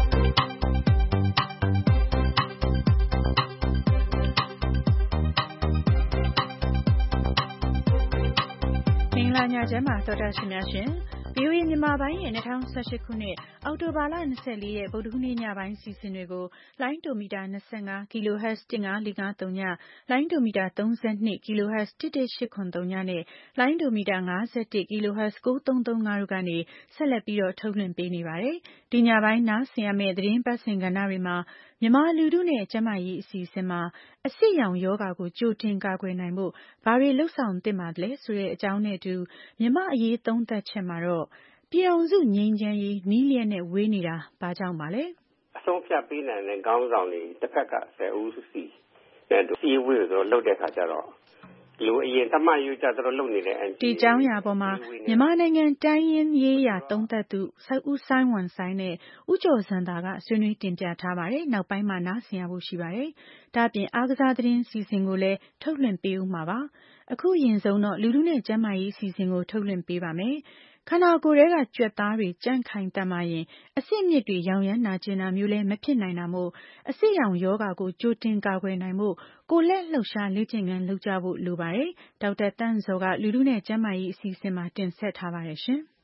မင်္ဂလာညချမ်းပါသောတာရှင်များရှင်။ ဗီအိုအေမြန်မာပိုင်းရဲ့၂၀၁၈ခုနှစ်အောက်တိုဘာလ၂၄ရက်ဗုဒ္ဓဟူးနေ့ညပိုင်းစီစဉ်တွေကိုလိုင်းဒိုမီတာ၂၅ kHz ၁၅၄၅၃ည၊လိုင်းဒိုမီတာ၃၂ kHz ၁၁၈၇၃ညနဲ့လိုင်းဒိုမီတာ၅၁ kHz ၉၃၃၅တို့ကနေဆက်လက်ပြီးတော့ထုတ်လွှင့်ပေးနေပါတယ်။ဒီညပိုင်းနားဆင်ရမယ့်သတင်းပတ်စဉ်ကဏ္ဍတွေမှာမြန်မာလူထုနဲ့ကျန်းမာရေးအစီအစဉ်မှာအဆစ်ရောင်ရောဂါကိုကြိုတင်ကာကွယ်နိုင်ဖို့ဘာတွေလုပ်ဆောင်သင့်ပါသလဲဆိုတဲ့အကြောင်းနဲ့အတူမြန်မာ့အရေးသုံးသပ်ချက်မှာတော့ပြည်ထောင်စုငြိမ်းချမ်းရေးနီးလျက်နဲ့ဝေးနေတာဘာကြောင့်ပါလဲ။အဆုံးဖြတ်ပေးနိုင်တဲ့ခေါင်းဆောင်တွေတစ်ဖက်ကဆယ်ဦးစီနဲ့စီဝေးဆိုလုပ်တဲ့ခါကျတော့လူအရင်တမန်ယူကြသူတို့လုပ်နေတဲ့ဒီအကြောင်းအရာပေါ်မှာမြန်မာနိုင်ငံတိုင်းရင်းရေးရာသုံးသပ်သူဦးစိုင်းဝမ်စိုင်းနဲ့ဦးကျော်ဇံသာကဆွေးနွေးတင်ပြထားပါတယ်။နောက်ပိုင်းမှာနားဆင်ရဖို့ရှိပါတယ်။ဒါ့အပြင်အားကစားသတင်းစီစဉ်ကိုလည်းထုတ်လွှင့်ပေးဦးမှာပါ။အခုအရင်ဆုံးတော့လူထုနဲ့ကျန်းမာရေးစီစဉ်ကိုထုတ်လွှင့်ပေးပါမယ်။ခန္ဓာကိုယ်ထဲကကြွက်သားတွေကြန့်ခိုင်တတ်မှရင်အဆစ်အမြစ်တွေရောင်ရမ်းနာကျင်တာမျိုးလည်းမဖြစ်နိုင်တာမို့အဆစ်ရောင်ရောဂါကိုကြိုတင်ကာကွယ်နိုင်ဖို့ကိုယ်လက်လှုပ်ရှားလေ့ကျင့်ခန်းလုပ်ကြဖို့လိုပါတယ်။ဒေါက်တာတန့်ဇော်ကလူထုနဲ့ကျန်းမာရေးအစီအစဉ်မှာတင်ဆက်ထားပါတယ်ရှင်။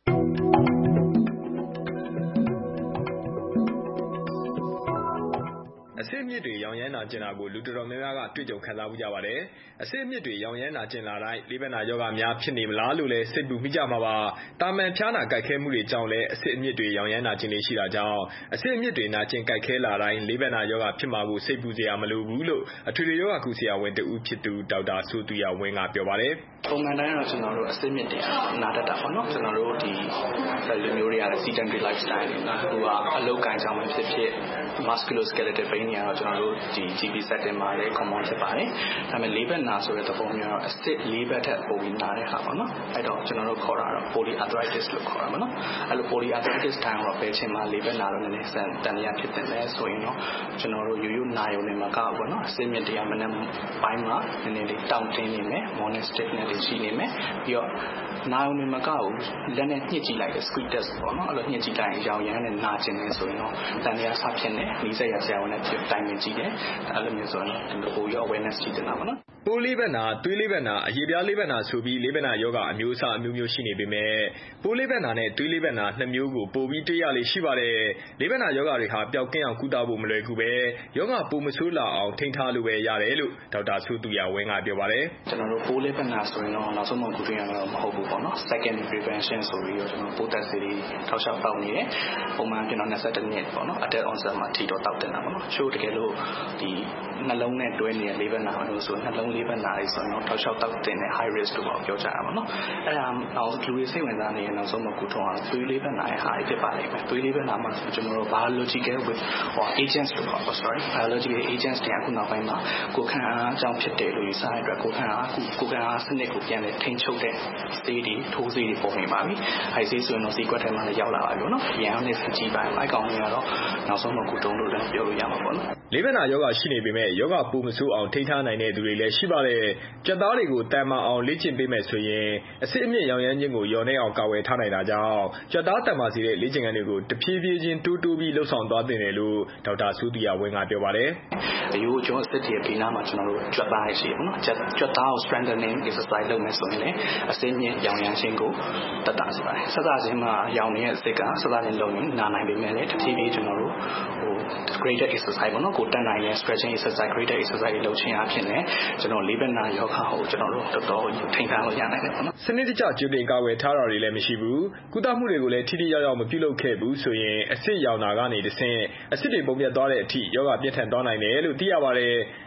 အဆစ်အမြစ်တွေရောင်ရမ်းနာကျင်တာကိုလူတော်တော်များများကတွေ့ကြုံခံစားမှုကြပါတယ်။အဆစ်အမြစ်တွေရောင်ရမ်းနာကျင်လာတိုင်းလေးဘက်နာယောဂများဖြစ်နေမလားလို့လည်းစိတ်ပူမိကြမှာပါ။တာမန်ဖျားနာကြိုက်ခဲမှုတွေကြောင့်လည်းအဆစ်အမြစ်တွေရောင်ရမ်းနာကျင်နေရှိတာကြောင့်အဆစ်အမြစ်တွေနာကျင်ကြိုက်ခဲလာတိုင်းလေးဘက်နာယောဂဖြစ်မှာကိုစိတ်ပူစရာမလိုဘူးလို့အထွေထွေယောဂကုဆရာဝန်တဦးဖြစ်သူဒေါက်တာစိုးသူရဝင်းကပြောပါတယ်။ပုံမှန်တိုင်းတော့ကျွန်တော်တို့အဆစ်အမြစ်တွေနာတတ်တာပေါ့နော်။ကျွန်တော်တို့ဒီလူမျိုးတွေကလည်း sedentary lifestyle တွေဟိုကအလုပ်ကိုင်ကြောင်းပဲဖြစ်ဖြစ် musculoskeletal pain တွေကတော့ကျွန်တော်တို့ဒီ G P setting မှာလည်း common ဖြစ်ပါတယ်။ဒါပေမဲ့လေးဘက်နာဆိုတဲ့သဘောမျိုးတော့အစစ်လေးဘက်ထက်ပိုပြီးနာတဲ့ဟာပေါ့နော်။အဲ့တော့ကျွန်တော်တို့ခေါ်တာတော့ polyarthritis လို့ခေါ်တာပေါ့နော်။အဲ့လို polyarthritis တိုင်းတော့ပဲချင်းမှာလေးဘက်နာတော့နည်းနည်းဆန်တန်ရဖြစ်တဲ့လဲဆိုရင်တော့ကျွန်တော်တို့ရိုးရိုးနာယုံနေမှာကောက်ပေါ့နော်။အစစ်မြစ်တရားမနေ့ပိုင်းမှာနည်းနည်းလေးတောင့်တင်းနေမယ် morning stiffness တွေရှိနေမယ်ပြီးတော့နာယုံနေမှာကောက်လက်နဲ့ညှစ်ကြည့်လိုက်တဲ့ squeeze test ပေါ့နော်။အဲ့လိုညှစ်ကြည့်လိုက်ရင်ရောင်ရမ်းနဲ့နာကျင်နေဆိုရင်တော့တန်ရဆဖြစ်နေနီးစက်ရဆရာဝန်နဲ့ဖြစ်တိုင်းမြင်ကြည့်တယ်။အဲ့လိုမျိုးဆိုရင်ဒီလိုပိုရော awareness ရှိတင်တာပေါ့နော်ပိုးလေးဘက်နာသွေးလေးဘက်နာအရေပြားလေးဘက်နာဆိုပြီးလေးဘက်နာယောဂအမျိုးအစားအမျိုးမျိုးရှိနေပေမဲ့ပိုးလေးဘက်နာနဲ့သွေးလေးဘက်နာနှစ်မျိုးကိုပိုပြီးတွေ့ရလေရှိပါတယ်လေးဘက်နာယောဂတွေဟာပျောက်ကင်းအောင်ကုသဖို့မလွယ်ကူပဲယောဂပိုးမဆိုးလာအောင်ထိန်းထားလို့ပဲရတယ်လို့ဒေါက်တာစိုးသူရဝင်းကပြောပါတယ်ကျွန်တော်တို့ပိုးလေးဘက်နာဆိုရင်တော့နောက်ဆုံးမှကုသရတော့မဟုတ်ဘူးပေါ့နော် secondary prevention ဆိုပြီးတော့ကျွန်တော်ပိုးသက်ဆေးတွေထောက်လျှောက်တောက်နေတယ်ပုံမှန်ကျွန်တော်၂၁နှစ်ပေါ့နော် adult onset မှာထိတော့တောက်တင်တာပေါ့နော်ချို့တကယ်လို့ဒီနှလုံးနဲ့တွဲနေတဲ့လေးဘက်နာလို့ဆိုနှလုံးလေးဘက်နာလေးဆိုတော့ထောက်လျှောက်တောက်တင်တဲ့ high risk လို့ပြောကြတာပေါ့နော်အဲ့ဒါနောက်လူတွေစိတ်ဝင်စားနေရင်နောက်ဆုံးမှကုထုံးအောင်သွေးလေးဘက်နာရဲ့ဟာဖြစ်ပါလိမ့်မယ်သွေးလေးဘက်နာမှာကျွန်တော်တို့ biological with or agents လို့ခေါ်ပါ sorry biological agents တွေအခုနောက်ပိုင်းမှာကိုယ်ခံအားအကြောင်းဖြစ်တယ်လို့ယူဆတဲ့အတွက်ကိုယ်ခံအားကိုယ်ခံအားစနစ်ကိုပြန်လည်ထိန်းချုပ်တဲ့ဆေးတွေထိုးဆေးတွေပေါ်နေပါပြီအဲ့ဆေးဆိုရင်တော့စီကွက်ထဲမှာလည်းရောက်လာပါပြီပေါ့နော်ရန်နဲ့စကြည့်ပါအဲ့ကောင်တွေကတော့နောက်ဆုံးမှကုထုံးလို့လည်းပြောလို့ရမှာပေါ့နော်လေးဘက်နာယောဂရှိနေပေမဲ့ယောဂပိုးမဆိုးအောင်ထိန်းထားနိုင်တဲ့သူတွေလည်းရှိပါတယ်ကြက်သားတွေကိုတန်မာအောင်လေ့ကျင့်ပေးမယ်ဆိုရင်အစစ်အမြစ်ရောင်ရမ်းခြင်းကိုလျော်နေအောင်ကာဝယ်ထားနိုင်တာကြောင့်ကြက်သားတန်မာစီတဲ့လေ့ကျင့်ခန်းတွေကိုတဖြည်းဖြည်းချင်းတိုးတိုးပြီးလှုပ်ဆောင်သွားသင့်တယ်လို့ဒေါက်တာစိုးသူရဝင်းကပြောပါတယ်အယိုးကျော်စစ်တီရဲ့ဘေးနားမှာကျွန်တော်တို့ကြက်သားရရှိပေါ့နော်ကြက်ကြက်သားကို strengthening exercise လုပ်မယ်ဆိုရင်လည်းအစစ်အမြစ်ရောင်ရမ်းခြင်းကိုတက်တာစေပါတယ်ဆက်စားခြင်းမှာရောင်နေတဲ့အစစ်ကဆက်စားခြင်းလုပ်ရင်နာနိုင်ပေမဲ့လည်းတဖြည်းဖြည်းကျွန်တော်တို့ဟို greater exercise ပေါ့နော်ကိုတက်နိုင်တဲ့ stretching exercise greater exercise လုပ်ခြင်းအဖြစ်နဲ့ကျွန်တော်လေးဘက်နာယောဂကိုကျွန်တော်တို့တော်တော်ထိန်းထားလို့ရနိုင်တယ်ပေါ့နော်စနစ်တကျကြိုတင်ကာဝယ်ထားတာတွေလည်းမရှိဘူးကုသမှုတွေကိုလည်းထိထိရောက်ရောက်မပြုလုပ်ခဲ့ဘူးဆိုရင်အစစ်ရောင်နာကနေတဆင့်အစစ်တွေပုံပြတ်သွားတဲ့အထိယောဂပြင်းထန်သွားနိုင်တယ်လို့သိရပါတယ်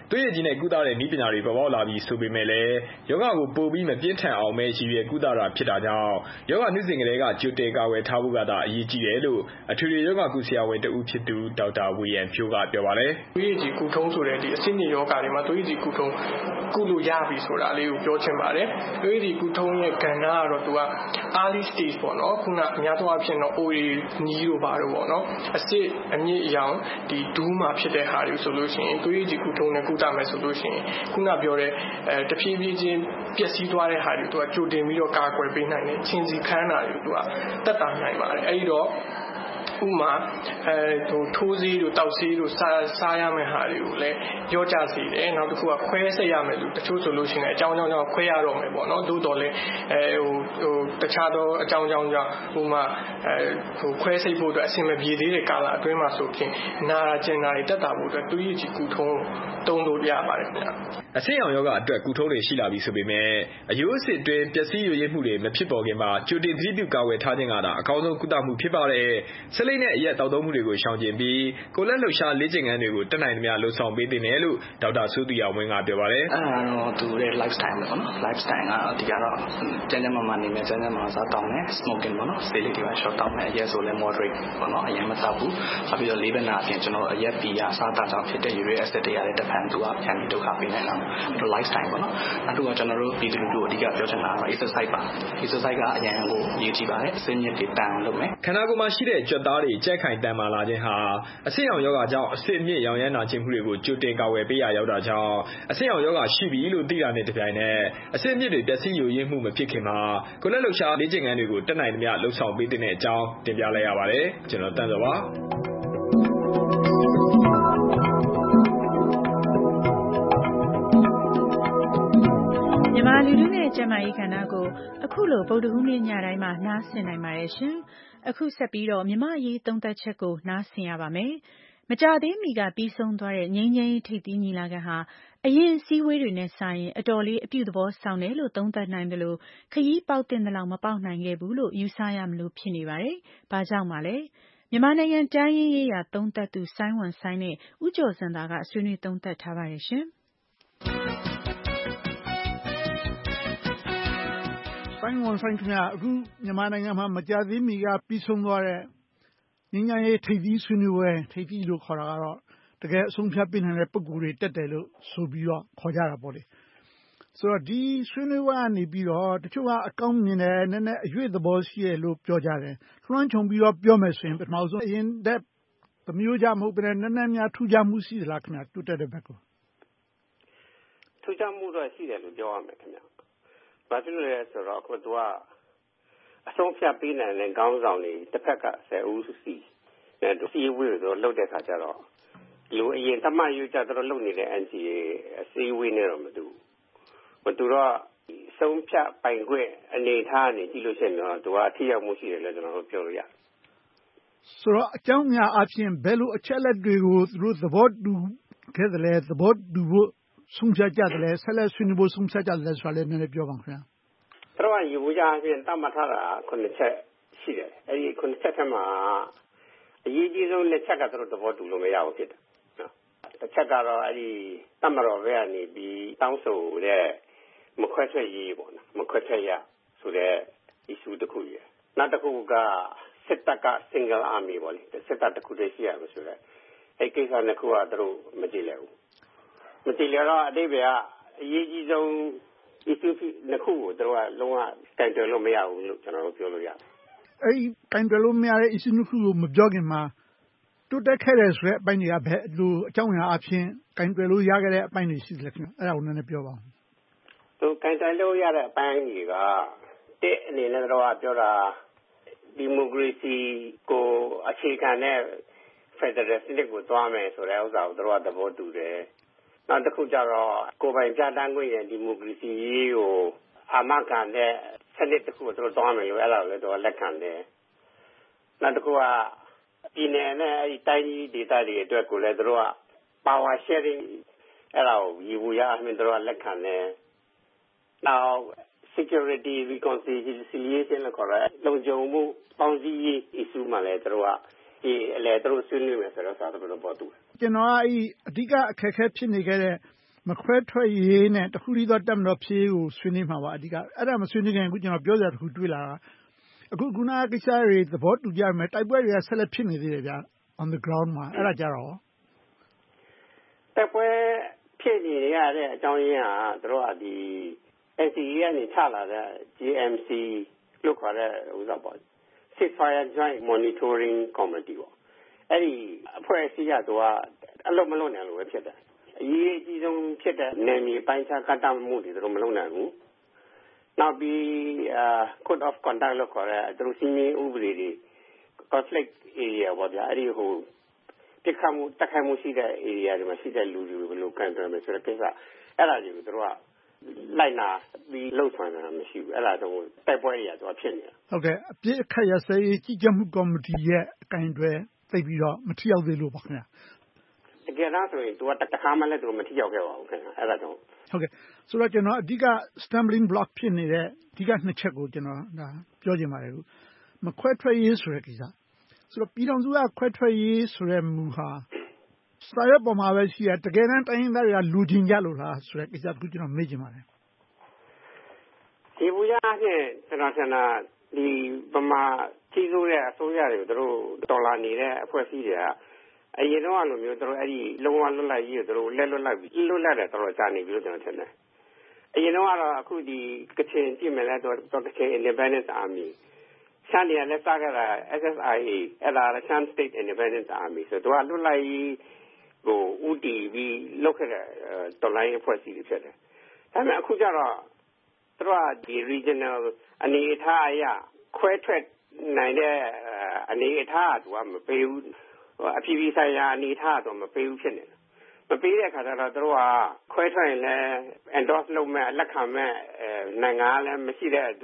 သွေးရည်ကြီးနဲ့ကုသတဲ့နည်းပညာတွေပေါ်ပေါက်လာပြီးဆိုပေမဲ့လည်းယောဂကိုပိုပြီးမပြင်းထန်အောင်ပဲရည်ရွယ်ကုသတာဖြစ်တာကြောင့်ယောဂနှိမ့်စဉ်ကလေးကကြိုတင်ကာကွယ်ထားဖို့ကသာအရေးကြီးတယ်လို့အထွေထွေယောဂကုဆရာဝန်တဦးဖြစ်သူဒေါက်တာဝေယံဖြိုးကပြောပါတယ်သွေးရည်ကြီးကုထုံးဆိုတဲ့ဒီအဆင့်မြင့်ယောဂတွေမှာသွေးရည်ကြီးကုထုံးကုလို့ရပြီဆိုတာလေးကိုပြောချင်ပါတယ်သွေးရည်ကြီးကုထုံးရဲ့ကဏ္ဍကတော့သူက early stage ပေါ့နော်ခုနအများသောအားဖြင့်တော့ အိုရီညီးတို့ပါတော့ပေါ့နော်အစစ်အမြင့်အယောင်ဒီဒူးမှာဖြစ်တဲ့ဟာတွေဆိုလို့ရှိရင်သွေးရည်ကြီးကုထုံးနဲ့ကုသမယ်ဆိုလို့ရှိရင်ခုနပြောတဲ့အဲတဖြည်းဖြည်းချင်းပျက်စီးသွားတဲ့ဟာတွေသူကကြိုတင်ပြီးတော့ကာကွယ်ပေးနိုင်တယ်ချင်းစီခန်းတာတွေသူကတက်တာနိုင်ပါတယ်အဲဒီတော့ဥမာအဲဟိုထိုးဆေးတို့တောက်ဆေးတို့စားစားရမယ့်ဟာတွေကိုလည်းရောကြစေတယ်နောက်တစ်ခုကခွဲစိတ်ရမယ်လို့တချို့ဆိုလို့ရှိရင်အကြောင်းကြောင်းကြောင့်ခွဲရတော့မယ်ပေါ့နော်သို့တော်လည်းအဲဟိုဟိုတခြားသောအကြောင်းကြောင်းကြောင့်ဥမာအဲဟိုခွဲစိတ်ဖို့အတွက်အဆင်မပြေသေးတဲ့ကာလအတွင်းမှာဆိုရင်နာကျင်နာတွေတက်တာဖို့အတွက်သွေးရည်ကြီးကုထုံးတုံးလို့ရပါတယ်ခင်ဗျာအဆင့်ရောင်ယောဂအတွက်ကုထုံးတွေရှိလာပြီဆိုပေမဲ့အယိုးအဆစ်တွင်ပျက်စီးရွေ့ရမှုတွေမဖြစ်ပေါ်ခင်မှာကြိုတင်သတိပြုကာဝယ်ထားခြင်းကသာအကောင်းဆုံးကုသမှုဖြစ်ပါတယ်ဆလိပ်နဲ့အရက်တောက်သုံးမှုတွေကိုရှောင်ကျဉ်ပြီးကိုယ်လက်လှုပ်ရှားလေ့ကျင့်ခန်းတွေကိုတက်နိုင်သမျှလှုပ်ဆောင်ပေးသင့်တယ်လို့ဒေါက်တာစိုးသူရဝင်းကပြောပါတယ်အဲ့ဒါတော့သူရဲ့ lifestyle ပဲပေါ့နော် lifestyle ကအဒီကတော့ကျန်းကျန်းမာမာနေမယ်ကျန်းကျန်းမာမာစားတောင်းမယ် smoking ပေါ့နော်ဆေးလေးတွေပါ short တောင်းမယ်အရက်ဆိုလည်း moderate ပေါ့နော်အရင်မစားဘူးနောက်ပြီးတော့လေးဘက်နာအပြင်ကျွန်တော်အရက်ပီရစားတာကြောင့်ဖြစ်တဲ့ uric acid တွေရတဲ့တဖန်သူကပြန်ပြီးဒုက္ခပေးနိုင်တာ lifestyle ပေါ့နော်နောက်တစ်ခုကကျွန်တော်တို့ပြည်သူလူထုအဓိကပြောချင်တာကတော့ exercise ပါ exercise ကအရင်ကိုအရေးကြီးပါတယ်အစင်းမြစ်တွေတန်အောင်လုပ်မယ်ခန္ဓာကိုယ်မှာရှိတဲ့ကြွက်သားတွေကြက်ခိုင်တန်မာလာခြင်းဟာအဆင့်ရောင်ယောဂကြောင့်အဆင့်မြင့်ရောင်ရမ်းနာခြင်းမှုတွေကိုကြိုတင်ကာဝယ်ပေးရရောက်တာကြောင့်အဆင့်ရောင်ယောဂရှိပြီလို့သိတာနဲ့တပြိုင်နက်အဆင့်မြင့်တွေပျက်စီးယိုယွင်းမှုမဖြစ်ခင်မှာကိုယ်လက်လှုပ်ရှားလေ့ကျင့်ခန်းတွေကိုတက်နိုင်သမျှလှုပ်ဆောင်ပေးတဲ့အကြောင်းတင်ပြလိုက်ရပါတယ်ကျွန်တော်တန်းစောပါမြန်မာလူထုနဲ့ကျမကြီးခန္ဓာကိုအခုလိုဗုဒ္ဓဟူးနေ့ညတိုင်းမှာနားဆင်နိုင်ပါတယ်ရှင်အခုဆက်ပြီးတော့မြမရေးသုံးသက်ချက်ကိုနားဆင်ရပါမယ်မကြသေးမီကပြီးဆုံးသွားတဲ့ငြိမ်းချမ်းရေးထိပ်သီးညီလာခံဟာအရင်စည်းဝေးတွေနဲ့စာရင်အတော်လေးအပြုသဘောဆောင်တယ်လို့သုံးသပ်နိုင်တယ်လို့ခရီးပေါက်တဲ့လောက်မပေါက်နိုင်ခဲ့ဘူးလို့ယူဆရမလို့ဖြစ်နေပါတယ်။ဘာကြောင့်ပါလဲ။မြန်မာနိုင်ငံတိုင်းရင်းရေးရာသုံးသပ်သူစိုင်းဝမ်စိုင်းနဲ့ဦးကျော်စံသာကဆွေးနွေးသုံးသပ်ထားပါတယ်ရှင်။စိုင်းဝမ်စိုင်းခင်ဗျာအခုမြန်မာနိုင်ငံမှာမကြသေးမီကပြီးဆုံးသွားတဲ့ငြိမ်းချမ်းရေးထိပ်သီးဆွေးနွေးပွဲထိပ်သီးလို့ခေါ်တာကတော့တကယ်အဆုံးဖြတ်ပေးနိုင်တဲ့ပုဂ္ဂိုလ်တွေတက်တယ်လို့ဆိုပြီးတော့ခေါ်ကြတာပေါ့လေဆိုတော့ဒီဆွေးနွေးပွဲကနေပြီးတော့တချို့ကအကောင်းမြင်တယ်နည်းနည်းအရွေ့သဘောရှိတယ်လို့ပြောကြတယ်လွှမ်းခြုံပြီးတော့ပြောမယ်ဆိုရင်ပထမဆုံးအရင်တဲ့သမျိုးကြမဟုတ်ဘဲနည်းနည်းများထူးခြားမှုရှိသလားခင်ဗျာတိုးတက်တဲ့ဘက်ကိုထူးခြားမှုတော့ရှိတယ်လို့ပြောရမယ်ခင်ဗျာဘာဖြစ်လို့လဲဆိုတော့အခုသူကအဆုံးဖြတ်ပေးနိုင်တဲ့ခေါင်းဆောင်တွေတစ်ဖက်ကဆယ်ဦးစီအဲစီဝေးဆိုလှုပ်တဲ့ခါကျတော့လူအရင်တမယူကြတော့လှုပ်နေတဲ့ N G A အစည်းအဝေးနဲ့တော့မတူမတူတော့ဆုံးဖြတ်ပိုင်ခွင့်အနေထားနေကြည့်လို့ရှိရင်တော့သူကထိရောက်မှုရှိတယ်လို့ကျွန်တော်တို့ပြောလို့ရတယ်ဆိုတော့အကြောင်းများအပြင်ဘယ်လိုအချက်လက်တွေကိုသူတို့သဘောတူခဲ့တယ်လဲသဘောတူဖို့ဆုံးဖြတ်ကြတယ်လဲဆက်လက်ဆွေးနွေးဖို့ဆုံးဖြတ်ကြတယ်ဆိုတာလည်းနည်းနည်းပြောပါခင်ဗျာသူတို့ကယူကြအပြင်တတ်မှတ်ထားတာခုနှစ်ချက်ရှိတယ်အဲဒီခုနှစ်ချက်ထဲမှာအရေးကြီးဆုံးလက်ချက်ကတော့သဘောတူလို့မရဘူးဖြစ်တယ်နော်တစ်ချက်ကတော့အဲဒီတတ်မတော်ဘက်ကနေပြီးတောင်းဆိုတဲ့မခွဲထွက်ရေးပေါ့နော်မခွဲထွက်ရဆိုတဲ့ issue တစ်ခုရယ်နောက်တစ်ခုကစစ်တပ်က single army ပေါ့လေစစ်တပ်တစ်ခုတည်းရှိရမှာဆိုတော့အဲဒီကိစ္စနှစ်ခုကသူတို့မကြည့်လဲဘူးမကြည့်လဲတော့အတိတ်ကအရေးကြီးဆုံး issue နှစ်ခုကိုသူတို့ကလုံးဝကင်တွယ်လို့မရဘူးလို့ကျွန်တော်တို့ပြောလို့ရတယ်အဲဒီကင်တွယ်လို့မရတဲ့ issue နှစ်ခုကိုမပြောခင်မှာတိုးတက်ခဲ့တယ်ဆိုတဲ့အပိုင်းတွေကဘယ်လိုအကြောင်းအရာအဖြစ်ကင်တွယ်လို့ရခဲ့တဲ့အပိုင်းတွေရှိတယ်ခင်ဗျအဲ့ဒါကိုနည်းနည်းပြောပါဦးသူကင်တွယ်လို့ရတဲ့အပိုင်းတွေကတဲ့အနေနဲ့တော့ပြောတာဒီမိုကရေစီကိုအခြေခံတဲ့ Federal စနစ်ကိုသွားမယ်ဆိုတဲ့ဥစ္စာကိုတို့ကသဘောတူတယ်နောက်တစ်ခုကျတော့ကိုယ်ပိုင်ပြဋ္ဌာန်းခွင့်ရဲ့ဒီမိုကရေစီရေးကိုအာမခံတဲ့စနစ်တစ်ခုကိုတို့သွားမယ်လို့အဲ့ဒါကိုလည်းတို့လက်ခံတယ်နောက်တစ်ခုကပြည်နယ်နဲ့အဲဒီတိုင်းကြီးဒေသတွေအတွက်ကိုလည်းတို့က power sharing အဲ့ဒါကိုယူရအမှန်တို့လက်ခံတယ်နောက် security reconciliation လို့ခေါ်တဲ့လုံခြုံမှုပေါင်းစည်းရေး issue မှာလည်းတို့ကဒီအလေတို့ဆွေးနွေးမယ်ဆိုတော့စာတို့ပေါ်တူကျွန်တော်ကအဲဒီအဓိကအခက်အခဲဖြစ်နေခဲ့တဲ့မခွဲထွက်ရေးနဲ့တခုတည်းသောတပ်မတော်ဖြစ်ရေးကိုဆွေးနွေးမှာပါအဓိကအဲ့ဒါမဆွေးနွေးခင်အခုကျွန်တော်ပြောစရာတခုတွေ့လာတာအခုခုနကကိစ္စတွေသဘောတူကြမယ်တိုက်ပွဲတွေကဆက်လက်ဖြစ်နေသေးတယ်ဗျာ on the ground မှာအဲ့ဒါကြတော့တိုက်ပွဲဖြစ်နေရတဲ့အကြောင်းရင်းကတို့ကဒီ N C A ကနေချလာတဲ့ J M C လို့ခေါ်တဲ့ဥစ္စာပေါ့ Ceasefire Joint Monitoring Committee ပေါ့အဲ့ဒီအဖွဲ့အစည်းကတော့အလုံးမလုံးနိုင်လို့ပဲဖြစ်တယ်အရေးအကြီးဆုံးဖြစ်တဲ့နယ်မြေပိုင်းခြားကန့်သတ်မှုတွေတို့မလုံးနိုင်ဘူးနောက်ပြီး Code of Conduct လို့ခေါ်တဲ့သူတို့စီမင်းဥပဒေတွေ conflict area ပေါ့ဗျာအဲ့ဒီဟိုတိခါမှုတက်ခိုင်မှုရှိတဲ့ area တွေမှာရှိတဲ့လူတွေဘယ်လိုကန်တယ်မယ်ဆိုတဲ့ကိစ္စအဲ့ဒါတွေကိုတို့ကလိုက်နာပြီးလှုပ်ဆောင်နေတာမရှိဘူးအဲ့ဒါတော့တိုက်ပွဲတွေကတော့ဖြစ်နေတာဟုတ်ကဲ့အပြစ်အခက်ရစဲကြီးကြပ်မှုကော်မတီရဲ့အကင်တွေသိပြီးတော့မထီရောက်သေးလို့ပါခင်ဗျာတကယ်တော့ဆိုရင်သူကတခါမှလည်းသူမထီရောက်ခဲ့ပါဘူးခင်ဗျာအဲ့ဒါတော့ဟုတ်ကဲ့ဆိုတော့ကျွန်တော်အဓိက stumbling block ဖြစ်နေတဲ့အဓိကနှစ်ချက်ကိုကျွန်တော်ဒါပြောချင်ပါတယ်လို့မခွဲထွက်ရေးဆိုတဲ့ကိစ္စဆိုတော့ပြည်ထောင်စုကခွဲထွက်ရေးဆိုတဲ့မူဟာစာရွက်ပေါ်မှာပဲရှိရတကယ်တမ်းတိုင်းရင်းသားတွေကလူချင်းကြလို့လားဆိုတဲ့ကိစ္စကိုကျွန်တော်မေးချင်ပါတယ်ဒီဘူရနဲ့ကျွန်တော်ဆန္ဒဒီဗမာကြီးစိုးတဲ့အစိုးရတွေကိုတို့တော်လာနေတဲ့အဖွဲ့အစည်းတွေကအရင်တော့အလိုမျိုးတို့အဲ့ဒီလုံးဝလွတ်လပ်ရေးကိုတို့လက်လွတ်လိုက်ပြီးလွတ်လပ်တယ်တော်ကြာနေပြီလို့ကျွန်တော်ထင်တယ်အရင်တော့ကတော့အခုဒီကချင်ကြည့်မယ်လဲတော့ကချင် Independent Army ရှမ်းပြည်လည်းစခဲ့တာ S S I A အဲ့ဒါ Shan State Independent Army ဆိုတော့လွတ်လပ်ရေးကိုဦးတည်ပြီးလုပ်ခဲ့တဲ့တော်လိုင်းအဖွဲ့အစည်းတွေဖြစ်တယ်ဒါပေမဲ့အခုကျတော့သူကဒီ regional အနေအထားအရခွဲထွက်နိုင်တဲ့အနေအထားကသူကမပေးဘူးအပြည်ပြည်ဆိုင်ရာအနေအထားတော့မပေးဘူးဖြစ်နေတယ်မပေးတဲ့အခါကျတော့သူတို့ကခွဲထွက်ရင်လည်း endorse လုပ်မဲ့လက်ခံမဲ့နိုင်ငံလည်းမရှိတဲ့အတူ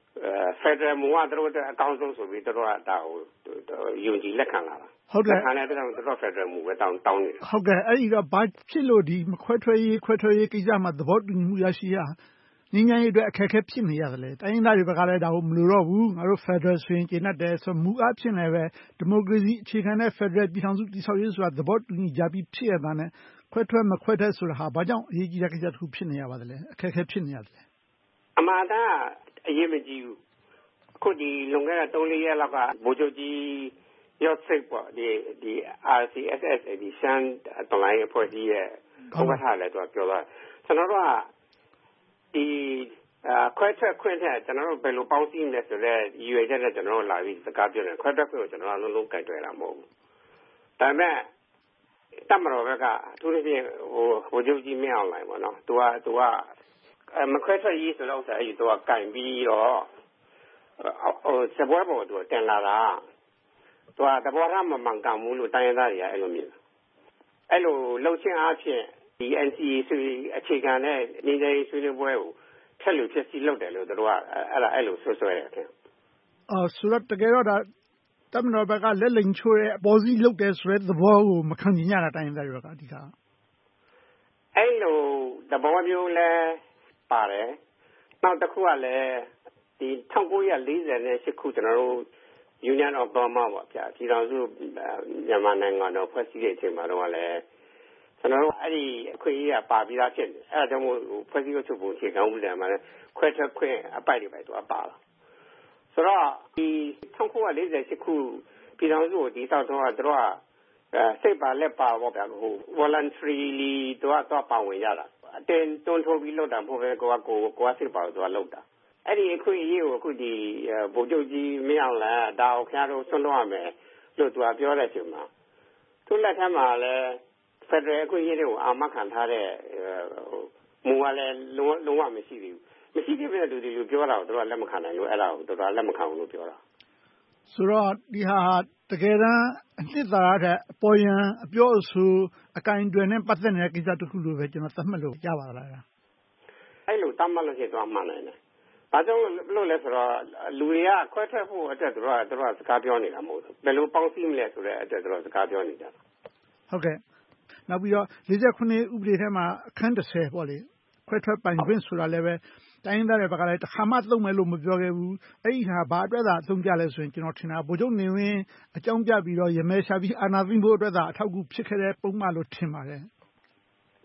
Federal မူကသူတို့အကောင်းဆုံးဆိုပြီးသူတို့ကဒါကိုယုံကြည်လက်ခံလာတာဟုတ်တယ်ခါနဲ့တော့သူတို့ Federal မူပဲတောင်းတောင်းနေတယ်ဟုတ်ကဲ့အဲ့ဒီတော့ဘာဖြစ်လို့ဒီမခွဲထွက်ရေးခွဲထွက်ရေးကိစ္စမှာသဘောတူမှုရရှိရငင်းငင်းရေးအတွက်အခက်အခဲဖြစ်နေရတယ်လေတိုင်းရင်းသားတွေဘက်ကလည်းဒါကိုမလိုတော့ဘူးငါတို့ Federal ဆိုရင်ကျေနပ်တယ်ဆိုမူအဖြစ်လည်းပဲဒီမိုကရေစီအခြေခံတဲ့ Federal ပြည်ထောင်စုတည်ဆောက်ရေးဆိုတာသဘောတူညီကြပြီးဖြစ်ရတာနဲ့ခွဲထွက်မခွဲထွက်ဆိုတာဟာဘာကြောင့်အရေးကြီးတဲ့ကိစ္စတစ်ခုဖြစ်နေရပါသလဲအခက်အခဲဖြစ်နေရတယ်အမှန်တရားအရေးမကြီးဘူးအခုဒီလွန်ခဲ့တဲ့ သုံးလေးရက်လောက်ကဗိုလ်ချုပ်ကြီးရော့စိတ်ပေါ့ဒီဒီ R C S S ဒီရှမ်းတော်လိုင်းအဖွဲ့ကြီးရဲ့ဥက္ကဋ္ဌလည်းသူကပြောတာကျွန်တော်တို့ကဒီခွဲထွက်ခွင့်တဲ့ကျွန်တော်တို့ဘယ်လိုပေါင်းစည်းမလဲဆိုတော့ရည်ရွယ်ချက်နဲ့ကျွန်တော်တို့လာပြီးစကားပြောတယ်ခွဲထွက်ခွင့်ကိုကျွန်တော်တို့လုံးလုံးကြိုက်တွေ့တာမဟုတ်ဘူးဒါပေမဲ့တမတော်ဘက်ကအထူးသဖြင့်ဟိုဟိုချုပ်ကြီးမင်းအောင်လိုင်းပေါ့နော်သူကသူကမခွဲထွက်ရေးဆိုတော့ဆိုအဲ့ဒီသူကကင်ပြီးတော့ဟိုစပွဲပေါ်သူတင်လာတာသူကတဘောရမမှန်ကန်ဘူးလို့တိုင်းရင်းသားတွေကအဲ့လိုမြင်အဲ့လိုလှုပ်ချင်းအားဖြင့်ဒီ N C A ဆိုအခြေခံတဲ့နေနေဆွေးနွေးပွဲကိုထက်လို့ဖြစ်စီလုပ်တယ်လို့တို့ကအဲ့ဒါအဲ့လိုဆွဆွဲတယ်ခင်အော်ဆိုတော့တကယ်တော့ဒါတမတော်ဘက်ကလက်လိမ်ချိုးတဲ့အပေါ်စီးလုပ်တယ်ဆိုတဲ့သဘောကိုမခံကျင်ကြတာတိုင်းသားတွေကအဓိကအဲ့လိုသဘောမျိုးလဲပါတယ်နောက်တစ်ခုကလည်းဒီ၁၉၄၈ခုကျွန်တော်တို့ Union of Burma ပေါ့ဗျာပြည်တော်စုမြန်မာနိုင်ငံတော်ဖွဲ့စည်းတဲ့အချိန်မှာတော့လည်းကျွန်တော်တို့အဲ့ဒီအခွင့်အရေးကပါပြီးသားဖြစ်တယ်အဲ့ဒါကြောင့်မို့ဖွဲ့စည်းချုပ်ပုံအခြေခံဥပဒေမှာလည်းခွဲထွက်ခွင့်အပိုက်တွေပဲသူကပါလာဆိုတော့ဒီ၁၉၄၈ခုပြည်တော်စုကိုဒီတောက်တော့သူတို့ကစိတ်ပါလက်ပါပေါ့ဗျာဟို voluntarily သူကတော့ပါဝင်ရတာအတင်းတွန်းထိုးပြီးလုပ်တာမဟုတ်ပဲကိုကကိုကိုကစိတ်ပါတော့သူကလုပ်တာအဲ့ဒီအခွင့်အရေးကိုအခုဒီဗိုလ်ချုပ်ကြီးမင်းအောင်လှိုင်ဒါကိုခင်ဗျားတို့ဆွန့်လွှတ်ရမယ်လို့သူကပြောတဲ့အချိန်မှာသူ့လက်ထက်မှာလည်း Federal အခွင့်အရေးတွေကိုအာမခံထားတဲ့မူကလည်းလုံးလုံးဝမရှိသေးဘူးမရှိသေးတဲ့လူတွေလူပြောတာကိုသူကလက်မခံနိုင်လို့အဲ့ဒါကိုသူကလက်မခံဘူးလို့ပြောတာဆိုတော့ဒီဟာတကယ်တမ်းအနှစ်သာရတဲ့အပေါ်ယံအပြောအဆိုအကင်တွေနဲ့ပတ်သက်နေတဲ့ကိစ္စတစ်ခုလိုပဲကျွန်တော်သတ်မှတ်လို့ကြားပါလားအဲ့လိုသတ်မှတ်လို့ရှိသွားမှန်တယ်ဘာကြောင့်လို့လဲဆိုတော့လူတွေကခွဲထွက်ဖို့အတွက်သူတို့ကသူတို့ကစကားပြောနေတာမဟုတ်ဘူးဘယ်လိုပေါင်းစည်းမလဲဆိုတဲ့အတွက်သူတို့စကားပြောနေကြတာဟုတ်ကဲ့နောက်ပြီးတော့၄ခုနှစ်ဥပဒေထဲမှာအခန်းတစ်ဆယ်ပေါ့လေခွဲထွက်ပိုင်ခွင့်ဆိုတာလည်းပဲတိုင်းရင်းသားတွေဘက်ကလည်းတစ်ခါမှသုံးမယ်လို့မပြောခဲ့ဘူးအဲ့ဒီဟာဘာအတွက်သာအသုံးကြလဲဆိုရင်ကျွန်တော်ထင်တာဗိုလ်ချုပ်နေဝင်းအကြောင်းပြပြီးတော့ရမဲရှာပြီးအာဏာသိမ်းဖို့အတွက်သာအထောက်အကူဖြစ်ခဲ့တဲ့ပုံမှန်လို့ထင်ပါတယ်